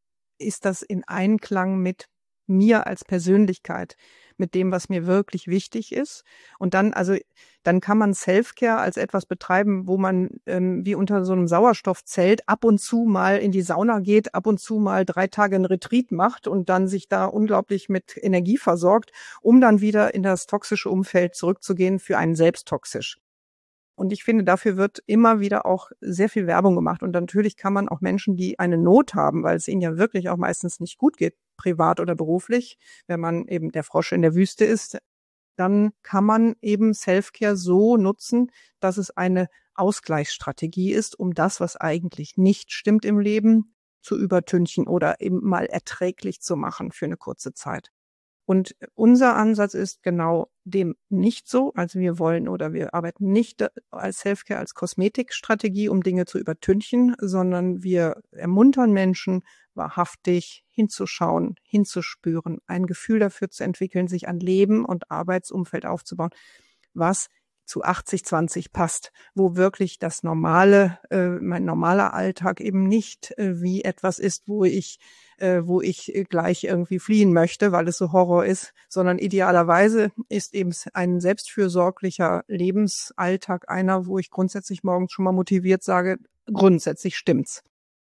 Ist das in Einklang mit mir als Persönlichkeit, mit dem, was mir wirklich wichtig ist? Und dann, also, dann kann man Self-Care als etwas betreiben, wo man ähm, wie unter so einem Sauerstoffzelt ab und zu mal in die Sauna geht, ab und zu mal drei Tage ein Retreat macht und dann sich da unglaublich mit Energie versorgt, um dann wieder in das toxische Umfeld zurückzugehen, für einen selbst toxisch. Und ich finde, dafür wird immer wieder auch sehr viel Werbung gemacht. Und natürlich kann man auch Menschen, die eine Not haben, weil es ihnen ja wirklich auch meistens nicht gut geht, privat oder beruflich, wenn man eben der Frosch in der Wüste ist, dann kann man eben Self-Care so nutzen, dass es eine Ausgleichsstrategie ist, um das, was eigentlich nicht stimmt im Leben, zu übertünchen oder eben mal erträglich zu machen für eine kurze Zeit. Und unser Ansatz ist genau dem nicht so. Also wir wollen oder wir arbeiten nicht als Selfcare, als Kosmetikstrategie, um Dinge zu übertünchen, sondern wir ermuntern Menschen, wahrhaftig hinzuschauen, hinzuspüren, ein Gefühl dafür zu entwickeln, sich ein Leben und Arbeitsumfeld aufzubauen, was zu achtzig zwanzig passt, wo wirklich das normale, äh, mein normaler Alltag eben nicht äh, wie etwas ist, wo ich äh, wo ich gleich irgendwie fliehen möchte, weil es so Horror ist, sondern idealerweise ist eben ein selbstfürsorglicher Lebensalltag einer, wo ich grundsätzlich morgens schon mal motiviert sage, grundsätzlich stimmt's.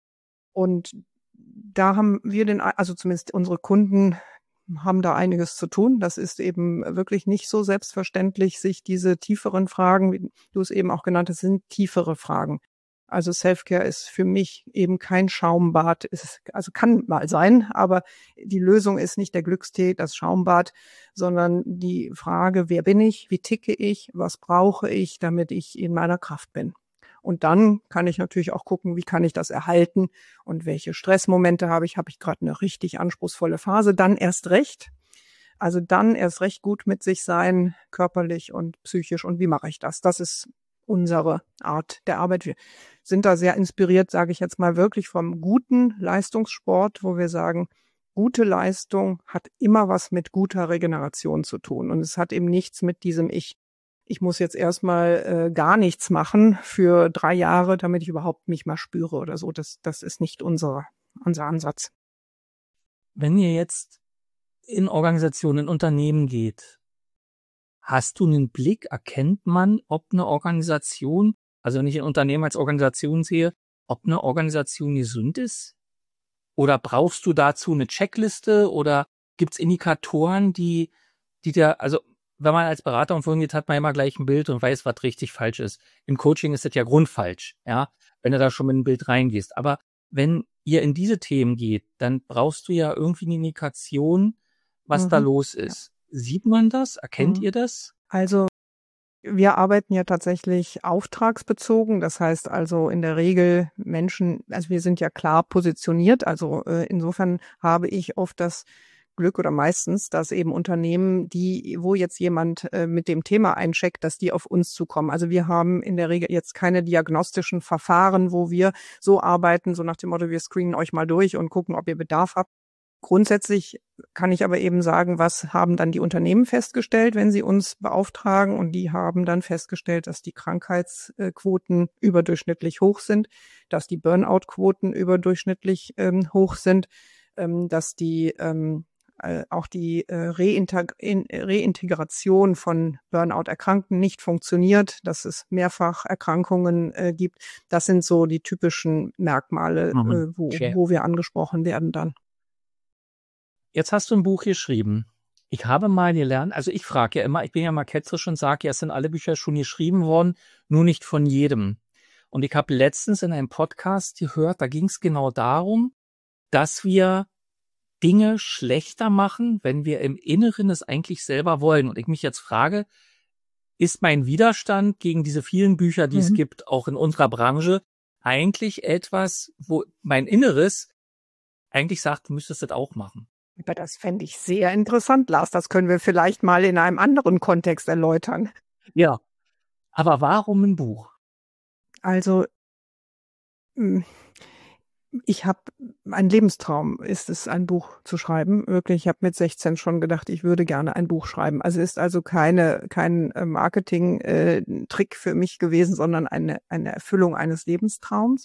Und da haben wir den, also zumindest unsere Kunden haben da einiges zu tun. Das ist eben wirklich nicht so selbstverständlich, sich diese tieferen Fragen, wie du es eben auch genannt hast, sind tiefere Fragen. Also Selfcare ist für mich eben kein Schaumbad, ist, also kann mal sein, aber die Lösung ist nicht der Glückstee, das Schaumbad, sondern die Frage, wer bin ich, wie ticke ich, was brauche ich, damit ich in meiner Kraft bin. Und dann kann ich natürlich auch gucken, wie kann ich das erhalten und welche Stressmomente habe ich. Habe ich gerade eine richtig anspruchsvolle Phase? Dann erst recht. Also dann erst recht gut mit sich sein, körperlich und psychisch. Und wie mache ich das? Das ist unsere Art der Arbeit. Wir sind da sehr inspiriert, sage ich jetzt mal, wirklich vom guten Leistungssport, wo wir sagen, gute Leistung hat immer was mit guter Regeneration zu tun. Und es hat eben nichts mit diesem Ich ich muss jetzt erstmal äh, gar nichts machen für drei Jahre, damit ich überhaupt mich mal spüre oder so. Das, das ist nicht unser, unser Ansatz. Wenn ihr jetzt in Organisationen, in Unternehmen geht, hast du einen Blick, erkennt man, ob eine Organisation, also wenn ich ein Unternehmen als Organisation sehe, ob eine Organisation gesund ist? Oder brauchst du dazu eine Checkliste oder gibt's Indikatoren, die, die dir, also wenn man als Berater und vorhin geht, hat man immer gleich ein Bild und weiß, was richtig falsch ist. Im Coaching ist das ja grundfalsch, ja, wenn du da schon mit einem Bild reingehst. Aber wenn ihr in diese Themen geht, dann brauchst du ja irgendwie eine Indikation, was da Mhm. los Ja. ist. Sieht man das? Erkennt Mhm. ihr das? Also Wir arbeiten ja tatsächlich auftragsbezogen. Das heißt also in der Regel Menschen, also wir sind ja klar positioniert. Also äh, insofern habe ich oft das Glück oder meistens, dass eben Unternehmen, die, wo jetzt jemand äh, mit dem Thema eincheckt, dass die auf uns zukommen. Also wir haben in der Regel jetzt keine diagnostischen Verfahren, wo wir so arbeiten, so nach dem Motto, wir screenen euch mal durch und gucken, ob ihr Bedarf habt. Grundsätzlich kann ich aber eben sagen, was haben dann die Unternehmen festgestellt, wenn sie uns beauftragen? Und die haben dann festgestellt, dass die Krankheitsquoten überdurchschnittlich hoch sind, dass die Burnout-Quoten überdurchschnittlich ähm, hoch sind, ähm, dass die ähm, äh, auch die äh, Reinteg- in, Reintegration von Burnout-Erkrankten nicht funktioniert, dass es Mehrfacherkrankungen äh, gibt. Das sind so die typischen Merkmale, Mhm. äh, wo, Okay. wo wir angesprochen werden dann. Jetzt hast du ein Buch geschrieben. Ich habe mal gelernt, also ich frage ja immer, ich bin ja mal ketzerisch und sage, ja, es sind alle Bücher schon geschrieben worden, nur nicht von jedem. Und ich habe letztens in einem Podcast gehört, da ging es genau darum, dass wir Dinge schlechter machen, wenn wir im Inneren es eigentlich selber wollen. Und ich mich jetzt frage, ist mein Widerstand gegen diese vielen Bücher, die es Mhm. gibt, auch in unserer Branche, eigentlich etwas, wo mein Inneres eigentlich sagt, du müsstest das auch machen? Aber das fände ich sehr interessant, Lars. Das können wir vielleicht mal in einem anderen Kontext erläutern. Ja, aber warum ein Buch? Also, mh, ich habe ein Lebenstraum, ist es, ein Buch zu schreiben. Wirklich, ich habe mit sechzehn schon gedacht, ich würde gerne ein Buch schreiben. Also ist also keine kein äh, Marketing-Trick für mich gewesen, sondern eine eine Erfüllung eines Lebenstraums.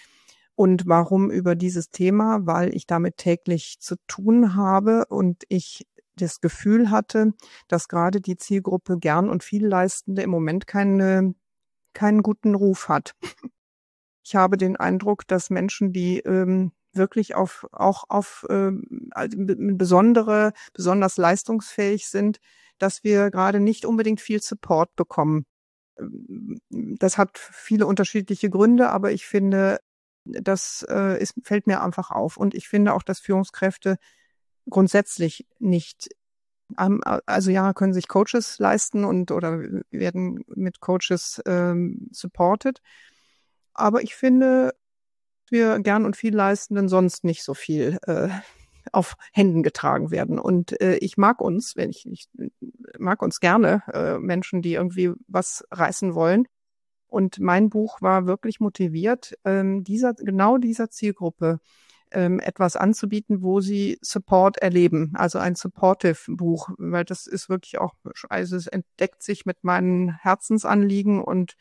Und warum über dieses Thema? Weil ich damit täglich zu tun habe und ich das Gefühl hatte, dass gerade die Zielgruppe Gern- und Vielleistende im Moment keine, keinen guten Ruf hat. Ich habe den Eindruck, dass Menschen, die ähm, wirklich auf, auch auf ähm, also b- besondere, besonders leistungsfähig sind, dass wir gerade nicht unbedingt viel Support bekommen. Ähm, Das hat viele unterschiedliche Gründe, aber ich finde, das äh, ist, fällt mir einfach auf. Und ich finde auch, dass Führungskräfte grundsätzlich nicht, ähm, also ja, können sich Coaches leisten und oder werden mit Coaches ähm, supported. Aber ich finde, wir Gern- und Vielleistenden sonst nicht so viel äh, auf Händen getragen werden. Und äh, ich mag uns, wenn ich, ich mag uns gerne, äh, Menschen, die irgendwie was reißen wollen. Und mein Buch war wirklich motiviert, ähm, dieser, genau dieser Zielgruppe ähm, etwas anzubieten, wo sie Support erleben. Also ein Supportive-Buch, weil das ist wirklich auch, also es entdeckt sich mit meinen Herzensanliegen und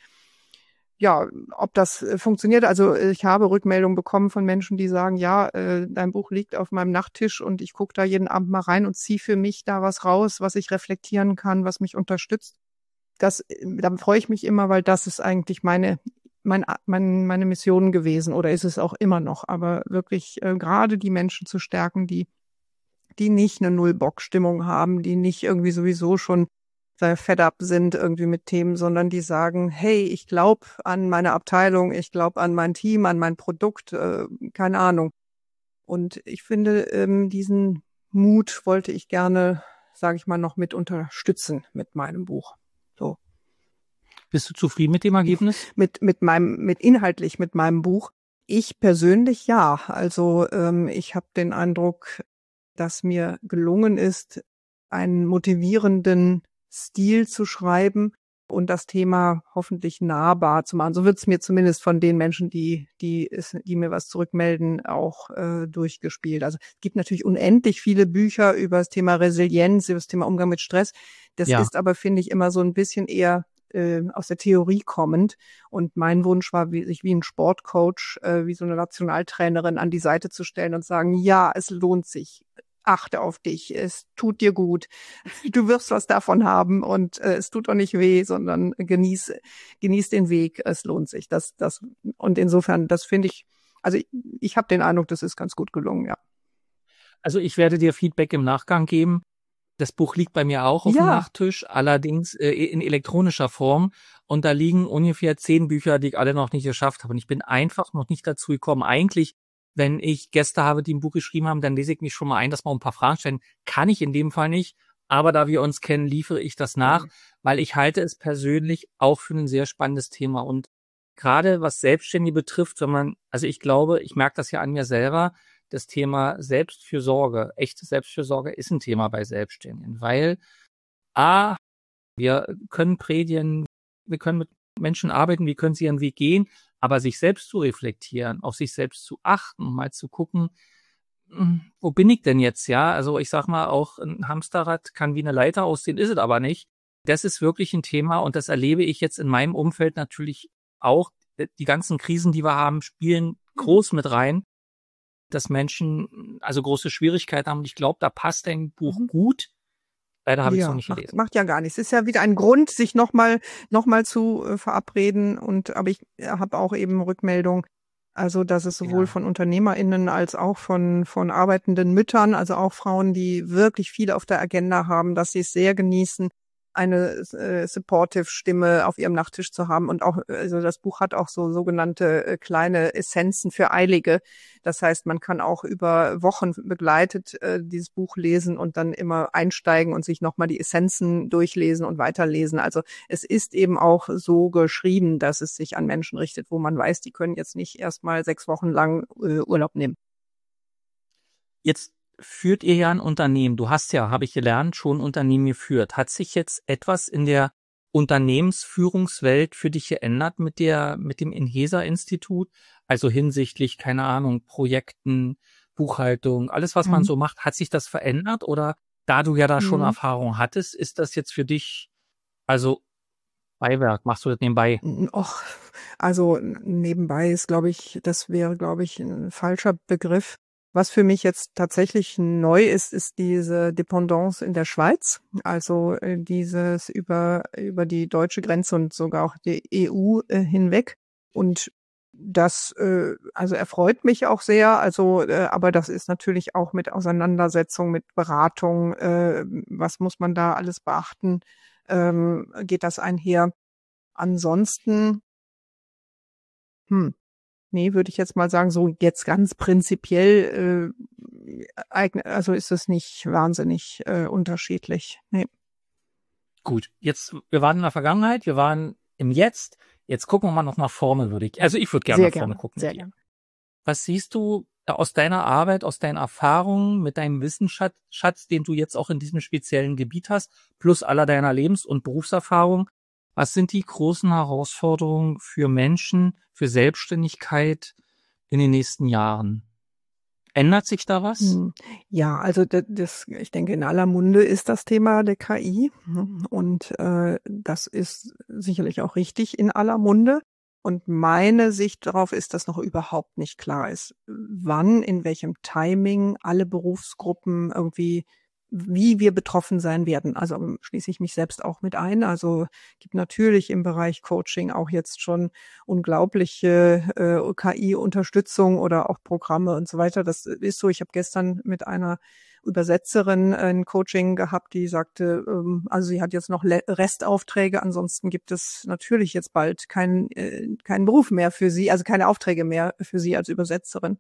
ja, ob das äh, funktioniert. Also äh, ich habe Rückmeldungen bekommen von Menschen, die sagen, ja, äh, dein Buch liegt auf meinem Nachttisch und ich gucke da jeden Abend mal rein und ziehe für mich da was raus, was ich reflektieren kann, was mich unterstützt. Das, äh, da freue ich mich immer, weil das ist eigentlich meine, mein, mein, meine Mission gewesen oder ist es auch immer noch. Aber wirklich äh, gerade die Menschen zu stärken, die, die nicht eine Null-Bock-Stimmung haben, die nicht irgendwie sowieso schon sehr fed up sind irgendwie mit Themen, sondern die sagen, hey, ich glaube an meine Abteilung, ich glaube an mein Team, an mein Produkt, äh, keine Ahnung. Und ich finde, ähm, diesen Mut wollte ich gerne, sage ich mal, noch mit unterstützen mit meinem Buch. So. Bist du zufrieden mit dem Ergebnis? Mit, mit meinem, mit inhaltlich mit meinem Buch. Ich persönlich ja. Also ähm, ich habe den Eindruck, dass mir gelungen ist, einen motivierenden Stil zu schreiben und das Thema hoffentlich nahbar zu machen. So wird es mir zumindest von den Menschen, die, die, es, die mir was zurückmelden, auch äh, durchgespielt. Also es gibt natürlich unendlich viele Bücher über das Thema Resilienz, über das Thema Umgang mit Stress. Das Ja. ist aber, finde ich, immer so ein bisschen eher äh, aus der Theorie kommend. Und mein Wunsch war, wie, sich wie ein Sportcoach, äh, wie so eine Nationaltrainerin an die Seite zu stellen und sagen, ja, es lohnt sich. Achte auf dich, es tut dir gut, du wirst was davon haben und äh, es tut doch nicht weh, sondern genieß, genieß den Weg, es lohnt sich. Das, das, und insofern, das finde ich, also ich, ich habe den Eindruck, das ist ganz gut gelungen, ja. Also ich werde dir Feedback im Nachgang geben. Das Buch liegt bei mir auch auf dem Ja. Nachttisch, allerdings äh, in elektronischer Form. Und da liegen ungefähr zehn Bücher, die ich alle noch nicht geschafft habe. Und ich bin einfach noch nicht dazu gekommen. Eigentlich, wenn ich Gäste habe, die ein Buch geschrieben haben, dann lese ich mich schon mal ein, dass wir ein paar Fragen stellen. Kann ich in dem Fall nicht. Aber da wir uns kennen, liefere ich das nach. Mhm. weil ich halte es persönlich auch für ein sehr spannendes Thema. Und gerade was Selbstständige betrifft, wenn man, also ich glaube, ich merke das ja an mir selber, das Thema Selbstfürsorge, echte Selbstfürsorge ist ein Thema bei Selbstständigen, weil A, wir können predigen, wir können mit Menschen arbeiten, wir können sie ihren Weg gehen, aber sich selbst zu reflektieren, auf sich selbst zu achten, mal zu gucken, wo bin ich denn jetzt, ja? Also ich sag mal, auch ein Hamsterrad kann wie eine Leiter aussehen, ist es aber nicht. Das ist wirklich ein Thema und das erlebe ich jetzt in meinem Umfeld natürlich auch. Die ganzen Krisen, die wir haben, spielen groß mit rein, dass Menschen also große Schwierigkeiten haben. Und ich glaube, da passt dein Buch Mhm. gut. Leider habe ich es noch Ja, nicht macht, gelesen. macht ja gar nichts. Es ist ja wieder ein Grund, sich nochmal noch mal zu äh, verabreden. Und aber ich habe auch eben Rückmeldung, also dass es sowohl Ja. von UnternehmerInnen als auch von von arbeitenden Müttern, also auch Frauen, die wirklich viel auf der Agenda haben, dass sie es sehr genießen, eine äh, supportive Stimme auf ihrem Nachttisch zu haben. Und auch, also das Buch hat auch so sogenannte äh, kleine Essenzen für Eilige. Das heißt, man kann auch über Wochen begleitet äh, dieses Buch lesen und dann immer einsteigen und sich nochmal die Essenzen durchlesen und weiterlesen. Also es ist eben auch so geschrieben, dass es sich an Menschen richtet, wo man weiß, die können jetzt nicht erstmal sechs Wochen lang äh, Urlaub nehmen. Jetzt führt ihr ja ein Unternehmen. Du hast ja, habe ich gelernt, schon ein Unternehmen geführt. Hat sich jetzt etwas in der Unternehmensführungswelt für dich geändert mit der, mit dem Inhesa-Institut? Also hinsichtlich, keine Ahnung, Projekten, Buchhaltung, alles, was man Mhm. so macht, hat sich das verändert? Oder da du ja da schon Mhm. Erfahrung hattest, ist das jetzt für dich, also Beiwerk, machst du das nebenbei? Och, also nebenbei ist, glaube ich, das wäre, glaube ich, ein falscher Begriff. Was für mich jetzt tatsächlich neu ist, ist diese Dependance in der Schweiz. Also äh, dieses über, über die deutsche Grenze und sogar auch die E U äh, hinweg. Und das äh, also erfreut mich auch sehr. Also, äh, aber das ist natürlich auch mit Auseinandersetzung, mit Beratung. Äh, was muss man da alles beachten? Ähm, geht das einher? Ansonsten, hm, nee, würde ich jetzt mal sagen, so jetzt ganz prinzipiell, äh, eigne, also ist es nicht wahnsinnig äh, unterschiedlich. Nee. Gut, jetzt, wir waren in der Vergangenheit, wir waren im Jetzt. Jetzt gucken wir mal noch nach vorne, würde ich. Also ich würde gerne Sehr nach vorne gerne, gucken mit sehr dir. gerne. Was siehst du aus deiner Arbeit, aus deinen Erfahrungen, mit deinem Wissensschatz, Schatz, den du jetzt auch in diesem speziellen Gebiet hast, plus aller deiner Lebens- und Berufserfahrung? Was sind die großen Herausforderungen für Menschen, für Selbstständigkeit in den nächsten Jahren? Ändert sich da was? Hm, ja, also da- das, ich denke, in aller Munde ist das Thema der K I, ne? Und äh, das ist sicherlich auch richtig in aller Munde. Und meine Sicht darauf ist, dass noch überhaupt nicht klar ist, wann, in welchem Timing alle Berufsgruppen irgendwie, wie wir betroffen sein werden. Also ähm, schließe ich mich selbst auch mit ein. Also gibt natürlich im Bereich Coaching auch jetzt schon unglaubliche äh, K I-Unterstützung oder auch Programme und so weiter. Das ist so. Ich habe gestern mit einer Übersetzerin ein Coaching gehabt, die sagte, ähm, also sie hat jetzt noch Le- Restaufträge, ansonsten gibt es natürlich jetzt bald keinen äh, keinen Beruf mehr für sie, also keine Aufträge mehr für sie als Übersetzerin.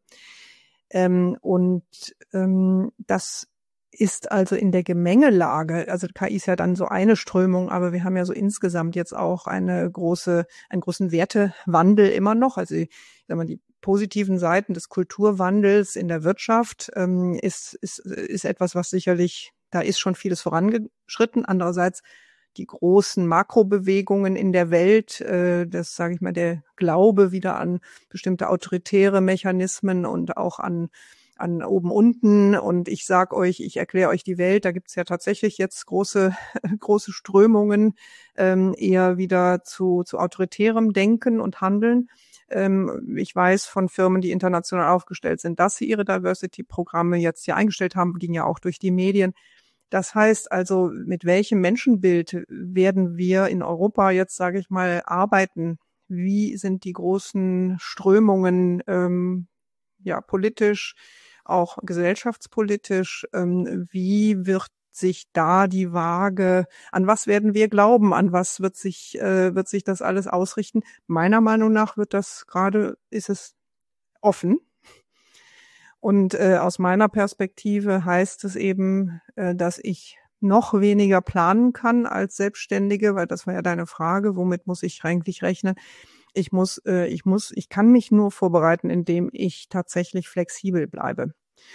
Ähm, und ähm, das ist also in der Gemengelage, also K I ist ja dann so eine Strömung, aber wir haben ja so insgesamt jetzt auch eine große, einen großen Wertewandel immer noch. Also ich sag mal, die positiven Seiten des Kulturwandels in der Wirtschaft ähm, ist, ist, ist etwas, was sicherlich, da ist schon vieles vorangeschritten. Andererseits die großen Makrobewegungen in der Welt, äh, das sage ich mal, der Glaube wieder an bestimmte autoritäre Mechanismen und auch an an oben unten und ich sag euch, ich erkläre euch die Welt, da gibt's ja tatsächlich jetzt große große Strömungen ähm, eher wieder zu zu autoritärem Denken und Handeln. Ähm, ich weiß von Firmen, die international aufgestellt sind, dass sie ihre Diversity-Programme jetzt hier eingestellt haben, ging ja auch durch die Medien. Das heißt also, mit welchem Menschenbild werden wir in Europa jetzt, sage ich mal, arbeiten? Wie sind die großen Strömungen ähm, ja politisch, auch gesellschaftspolitisch? Ähm, wie wird sich da die Waage, an was werden wir glauben, an was wird sich äh, wird sich das alles ausrichten? Meiner Meinung nach wird das gerade, ist es offen. Und äh, aus meiner Perspektive heißt es eben, äh, dass ich noch weniger planen kann als Selbstständige, weil das war ja deine Frage, womit muss ich eigentlich rechnen? Ich muss, äh, ich muss, ich kann mich nur vorbereiten, indem ich tatsächlich flexibel bleibe.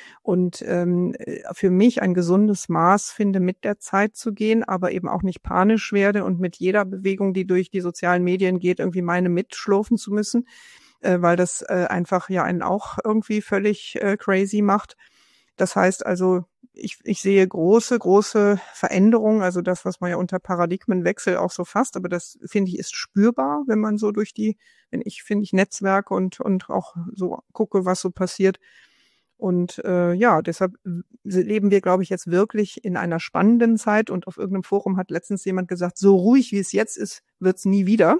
Und ähm, für mich ein gesundes Maß finde, mit der Zeit zu gehen, aber eben auch nicht panisch werde und mit jeder Bewegung, die durch die sozialen Medien geht, irgendwie meine mitschlurfen zu müssen, äh, weil das äh, einfach ja einen auch irgendwie völlig äh, crazy macht. Das heißt also, ich, ich sehe große, große Veränderungen, also das, was man ja unter Paradigmenwechsel auch so fasst, aber das, finde ich, ist spürbar, wenn man so durch die, wenn ich, finde ich, Netzwerke und, und auch so gucke, was so passiert. Und äh, ja, deshalb leben wir, glaube ich, jetzt wirklich in einer spannenden Zeit. Und auf irgendeinem Forum hat letztens jemand gesagt, so ruhig wie es jetzt ist, wird's nie wieder.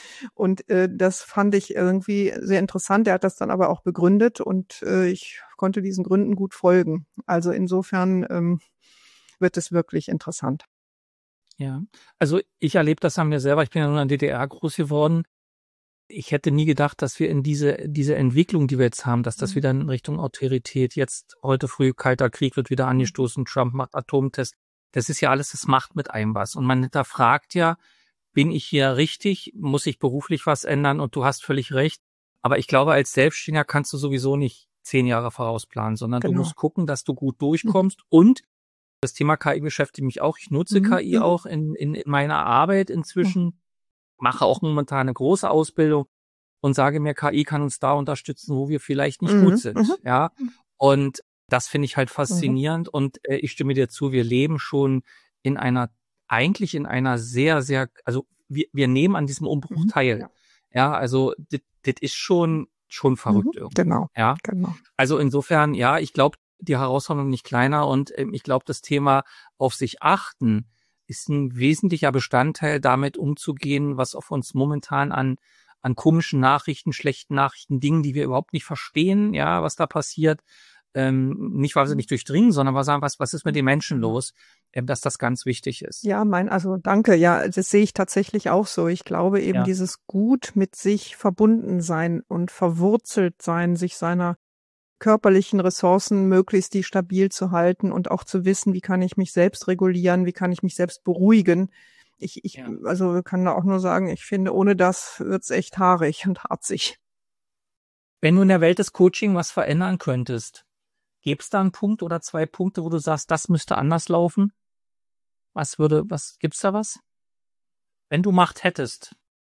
Und äh, das fand ich irgendwie sehr interessant. Er hat das dann aber auch begründet und äh, ich konnte diesen Gründen gut folgen. Also insofern ähm, wird es wirklich interessant. Ja, also ich erlebe das an mir selber. Ich bin ja nur in der D D R groß geworden. Ich hätte nie gedacht, dass wir in diese diese Entwicklung, die wir jetzt haben, dass das Mhm. wieder in Richtung Autorität, jetzt heute früh kalter Krieg wird wieder angestoßen, Trump macht Atomtest. Das ist ja alles, das macht mit einem was. Und man hinterfragt ja, bin ich hier richtig? Muss ich beruflich was ändern? Und du hast völlig recht. Aber ich glaube, als Selbstständiger kannst du sowieso nicht zehn Jahre vorausplanen, sondern du Genau. musst gucken, dass du gut durchkommst. Und das Thema K I beschäftigt mich auch. Ich nutze Mhm. K I Mhm. auch in, in, in meiner Arbeit inzwischen. Mache auch momentan eine große Ausbildung und sage mir, K I kann uns da unterstützen, wo wir vielleicht nicht Mhm. gut Mhm. sind. Ja, und das finde ich halt Mhm. faszinierend. Und äh, ich stimme dir zu, wir leben schon in einer, eigentlich in einer sehr, sehr, also wir, wir nehmen an diesem Umbruch Mhm. teil. Ja. Ja, also das ist schon, schon verrückt Mhm. irgendwie. Genau, Ja, genau. also insofern, ja, ich glaube, die Herausforderung nicht kleiner und ähm, ich glaube, das Thema auf sich achten ist ein wesentlicher Bestandteil, damit umzugehen, was auf uns momentan an an komischen Nachrichten, schlechten Nachrichten, Dingen, die wir überhaupt nicht verstehen, ja, was da passiert, ähm, nicht, weil wir sie nicht durchdringen, sondern weil wir sagen, was was ist mit den Menschen Genau. los, ähm, dass das ganz wichtig ist. Ja, mein, also danke. Ja, das sehe ich tatsächlich auch so. Ich glaube eben Ja, dieses gut mit sich verbunden sein und verwurzelt sein, sich seiner körperlichen Ressourcen möglichst die stabil zu halten und auch zu wissen, wie kann ich mich selbst regulieren, wie kann ich mich selbst beruhigen. Ich, ich, ja. also kann da auch nur sagen, ich finde, ohne das wird's echt haarig und harzig. Wenn du in der Welt des Coaching was verändern könntest, gäbe es da einen Punkt oder zwei Punkte, wo du sagst, das müsste anders laufen? Was würde, was, gibt's da was? Wenn du Macht hättest.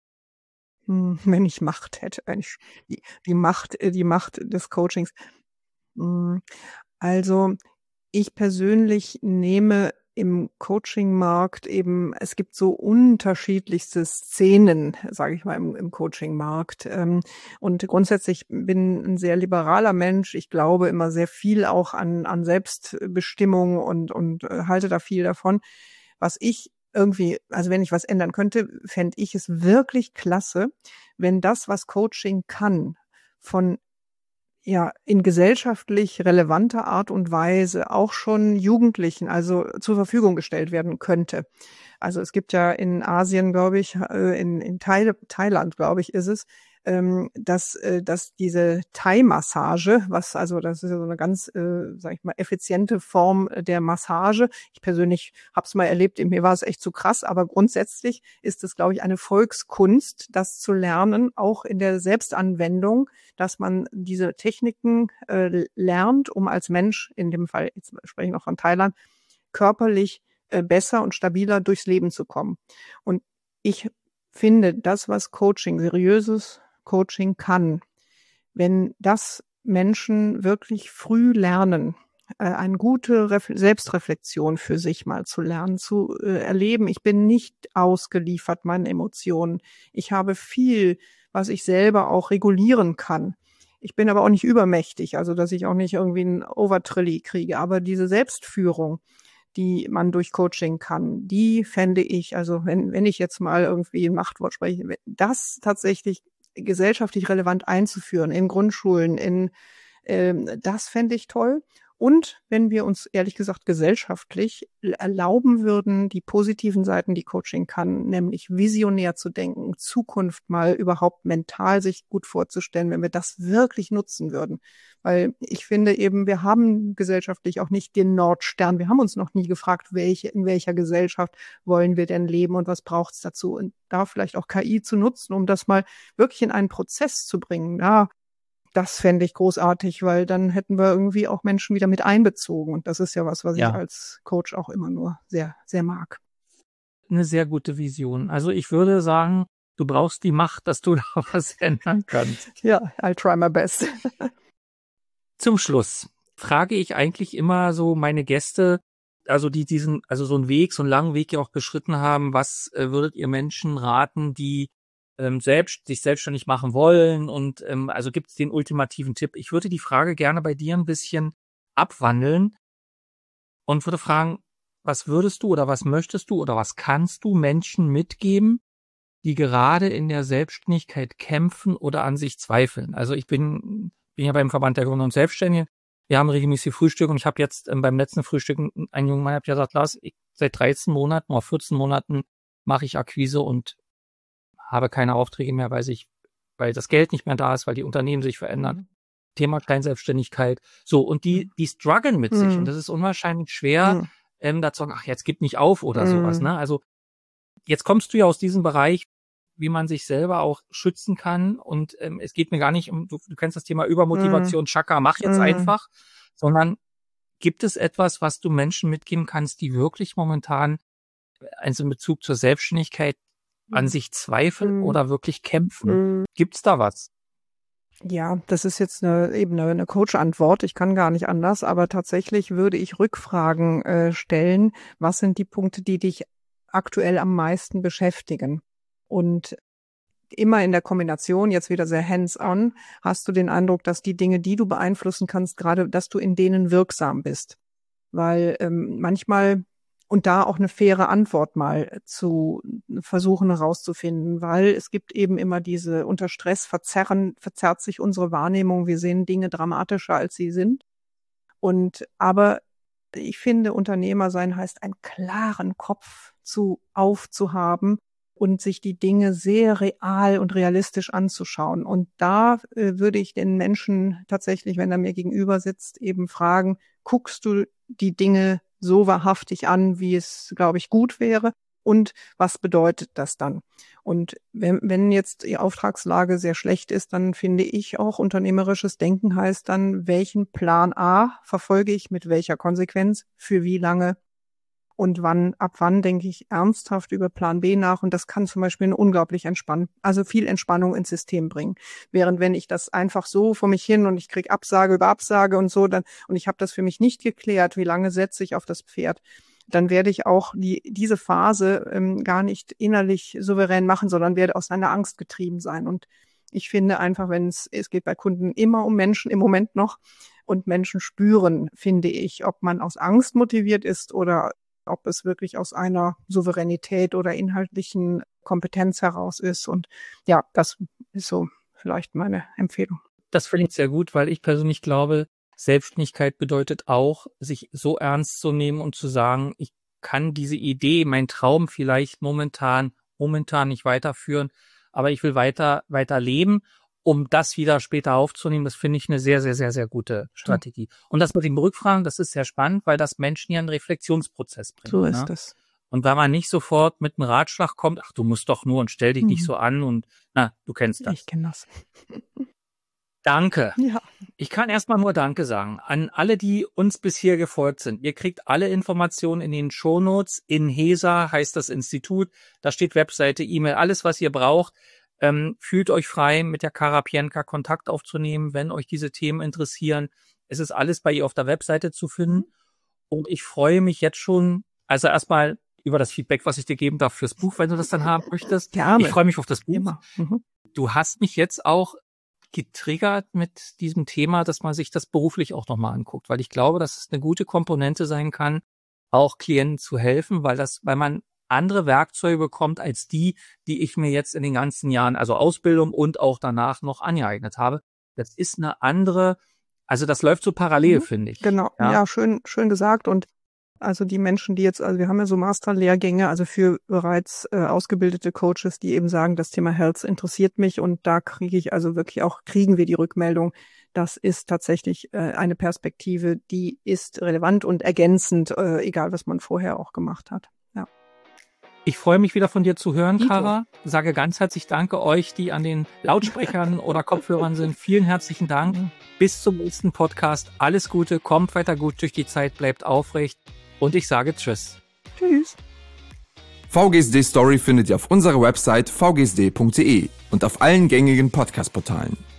Hm, wenn ich Macht hätte, wenn ich die, die Macht, äh, die Macht des Coachings. Hm, also ich persönlich nehme im Coachingmarkt eben, es gibt so unterschiedlichste Szenen, sage ich mal, im, im Coachingmarkt. Ähm, und grundsätzlich bin ein sehr liberaler Mensch. Ich glaube immer sehr viel auch an, an Selbstbestimmung und, und äh, halte da viel davon. Was ich irgendwie, also wenn ich was ändern könnte, fände ich es wirklich klasse, wenn das, was Coaching kann, von ja, in gesellschaftlich relevanter Art und Weise auch schon Jugendlichen, also zur Verfügung gestellt werden könnte. Also es gibt ja in Asien, glaube ich, äh, in, in Thail- Thailand, glaube ich, ist es, ähm, dass, äh, dass diese Thai-Massage, was also das ist ja so eine ganz, äh, sag ich mal, effiziente Form der Massage. Ich persönlich habe es mal erlebt, mir war es echt zu krass, aber grundsätzlich ist es, glaube ich, eine Volkskunst, das zu lernen, auch in der Selbstanwendung, dass man diese Techniken äh, lernt, um als Mensch, in dem Fall, jetzt spreche ich noch von Thailand, körperlich äh, besser und stabiler durchs Leben zu kommen. Und ich finde, das, was Coaching, seriöses Coaching kann, wenn das Menschen wirklich früh lernen, äh, eine gute Ref- Selbstreflexion für sich mal zu lernen, zu äh, erleben. Ich bin nicht ausgeliefert meinen Emotionen. Ich habe viel, was ich selber auch regulieren kann. Ich bin aber auch nicht übermächtig, also dass ich auch nicht irgendwie einen Overtrilly kriege. Aber diese Selbstführung, die man durch Coaching kann, die fände ich, also wenn, wenn ich jetzt mal irgendwie ein Machtwort spreche, das tatsächlich gesellschaftlich relevant einzuführen in Grundschulen, in ähm, das fände ich toll. Und wenn wir uns ehrlich gesagt gesellschaftlich erlauben würden, die positiven Seiten, die Coaching kann, nämlich visionär zu denken, Zukunft mal überhaupt mental sich gut vorzustellen, wenn wir das wirklich nutzen würden. Weil ich finde eben, wir haben gesellschaftlich auch nicht den Nordstern. Wir haben uns noch nie gefragt, welche, in welcher Gesellschaft wollen wir denn leben und was braucht es dazu? Und da vielleicht auch K I zu nutzen, um das mal wirklich in einen Prozess zu bringen. Ja, das fände ich großartig, weil dann hätten wir irgendwie auch Menschen wieder mit einbezogen. Und das ist ja was, was Ja. ich als Coach auch immer nur sehr, sehr mag. Eine sehr gute Vision. Also ich würde sagen, du brauchst die Macht, dass du da was ändern kannst. Ja, I'll try my best. Zum Schluss frage ich eigentlich immer so meine Gäste, also die diesen, also so einen Weg, so einen langen Weg ja auch beschritten haben, was äh, würdet ihr Menschen raten, die ähm, selbst sich selbstständig machen wollen und ähm, also gibt es den ultimativen Tipp? Ich würde die Frage gerne bei dir ein bisschen abwandeln und würde fragen, was würdest du oder was möchtest du oder was kannst du Menschen mitgeben, die gerade in der Selbstständigkeit kämpfen oder an sich zweifeln? Also ich bin, bin ja beim Verband der Gründer und Selbstständigen. Wir haben regelmäßig Frühstück und ich habe jetzt ähm, beim letzten Frühstück einen jungen Mann hat ja gesagt, Lars, ich, seit dreizehn Monaten oder vierzehn Monaten mache ich Akquise und habe keine Aufträge mehr, weil sich, weil das Geld nicht mehr da ist, weil die Unternehmen sich verändern. Mhm. Thema Kleinselbstständigkeit. So, und die, die strugglen mit mhm. sich und das ist unwahrscheinlich schwer, mhm. ähm, da zu sagen, ach, jetzt gib nicht auf oder mhm. sowas, ne? Also, jetzt kommst du ja aus diesem Bereich, wie man sich selber auch schützen kann und ähm, es geht mir gar nicht um, du, du kennst das Thema Übermotivation, mhm. Chaka, mach jetzt mhm. einfach, sondern gibt es etwas, was du Menschen mitgeben kannst, die wirklich momentan also in Bezug zur Selbstständigkeit an sich zweifeln mhm. oder wirklich kämpfen? Mhm. Gibt's da was? Ja, das ist jetzt eine, eben eine, eine Coach-Antwort. Ich kann gar nicht anders, aber tatsächlich würde ich Rückfragen äh, stellen. Was sind die Punkte, die dich aktuell am meisten beschäftigen? Und immer in der Kombination, jetzt wieder sehr hands-on, hast du den Eindruck, dass die Dinge, die du beeinflussen kannst, gerade, dass du in denen wirksam bist. Weil ähm, manchmal und da auch eine faire Antwort mal zu versuchen herauszufinden, weil es gibt eben immer diese, unter Stress verzerren, verzerrt sich unsere Wahrnehmung. Wir sehen Dinge dramatischer, als sie sind. Und, aber ich finde, Unternehmer sein heißt, einen klaren Kopf zu, aufzuhaben und sich die Dinge sehr real und realistisch anzuschauen. Und da äh, würde ich den Menschen tatsächlich, wenn er mir gegenüber sitzt, eben fragen, guckst du die Dinge so wahrhaftig an, wie es, glaube ich, gut wäre? Und was bedeutet das dann? Und wenn, wenn jetzt die Auftragslage sehr schlecht ist, dann finde ich auch, unternehmerisches Denken heißt dann, welchen Plan A verfolge ich mit welcher Konsequenz, für wie lange und wann, ab wann denke ich ernsthaft über Plan B nach. Und das kann zum Beispiel eine unglaublich entspannen, also viel Entspannung ins System bringen. Während wenn ich das einfach so vor mich hin und ich kriege Absage über Absage und so, dann und ich habe das für mich nicht geklärt, wie lange setze ich auf das Pferd, dann werde ich auch die, diese Phase ähm, gar nicht innerlich souverän machen, sondern werde aus einer Angst getrieben sein. Und ich finde einfach, wenn es, es geht bei Kunden immer um Menschen im Moment noch und Menschen spüren, finde ich, ob man aus Angst motiviert ist oder ob es wirklich aus einer Souveränität oder inhaltlichen Kompetenz heraus ist. Und ja, das ist so vielleicht meine Empfehlung. Das finde ich sehr gut, weil ich persönlich glaube, Selbstständigkeit bedeutet auch, sich so ernst zu nehmen und zu sagen, ich kann diese Idee, mein Traum vielleicht momentan, momentan nicht weiterführen, aber ich will weiter, weiter leben, um das wieder später aufzunehmen. Das finde ich eine sehr, sehr, sehr, sehr gute Strategie. Mhm. Und das mit dem Rückfragen, das ist sehr spannend, weil das Menschen ja einen Reflexionsprozess bringt. So ist ne? es. Und weil man nicht sofort mit einem Ratschlag kommt, ach, du musst doch nur und stell dich mhm. nicht so an und na, du kennst das. Ich kenne das. Danke. Ja. Ich kann erstmal nur Danke sagen an alle, die uns bis hier gefolgt sind. Ihr kriegt alle Informationen in den Shownotes. INHESA heißt das Institut. Da steht Webseite, E-Mail, alles, was ihr braucht. Ähm, fühlt euch frei, mit der Kara Pienka Kontakt aufzunehmen, wenn euch diese Themen interessieren. Es ist alles bei ihr auf der Webseite zu finden. Und ich freue mich jetzt schon, also erstmal über das Feedback, was ich dir geben darf fürs Buch, wenn du das dann haben möchtest. Gerne. Ich freue mich auf das Buch. Immer. Mhm. Du hast mich jetzt auch getriggert mit diesem Thema, dass man sich das beruflich auch nochmal anguckt, weil ich glaube, dass es eine gute Komponente sein kann, auch Klienten zu helfen, weil das, weil man andere Werkzeuge bekommt als die, die ich mir jetzt in den ganzen Jahren, also Ausbildung und auch danach noch angeeignet habe. Das ist eine andere Also das läuft so parallel, Mhm. finde ich. Genau, ja, ja schön, schön gesagt. Und also die Menschen, die jetzt, also wir haben ja so Masterlehrgänge, also für bereits äh, ausgebildete Coaches, die eben sagen, das Thema Health interessiert mich, und da kriege ich also wirklich auch, kriegen wir die Rückmeldung, das ist tatsächlich äh, eine Perspektive, die ist relevant und ergänzend, äh, egal was man vorher auch gemacht hat. Ja. Ich freue mich wieder von dir zu hören, Dito. Kara. Sage ganz herzlich Danke euch, die an den Lautsprechern oder Kopfhörern sind. Vielen herzlichen Dank. Bis zum nächsten Podcast. Alles Gute, kommt weiter gut durch die Zeit, bleibt aufrecht. Und ich sage Tschüss. Tschüss. V G S D Story findet ihr auf unserer Website v g s d punkt d e und auf allen gängigen Podcast-Portalen.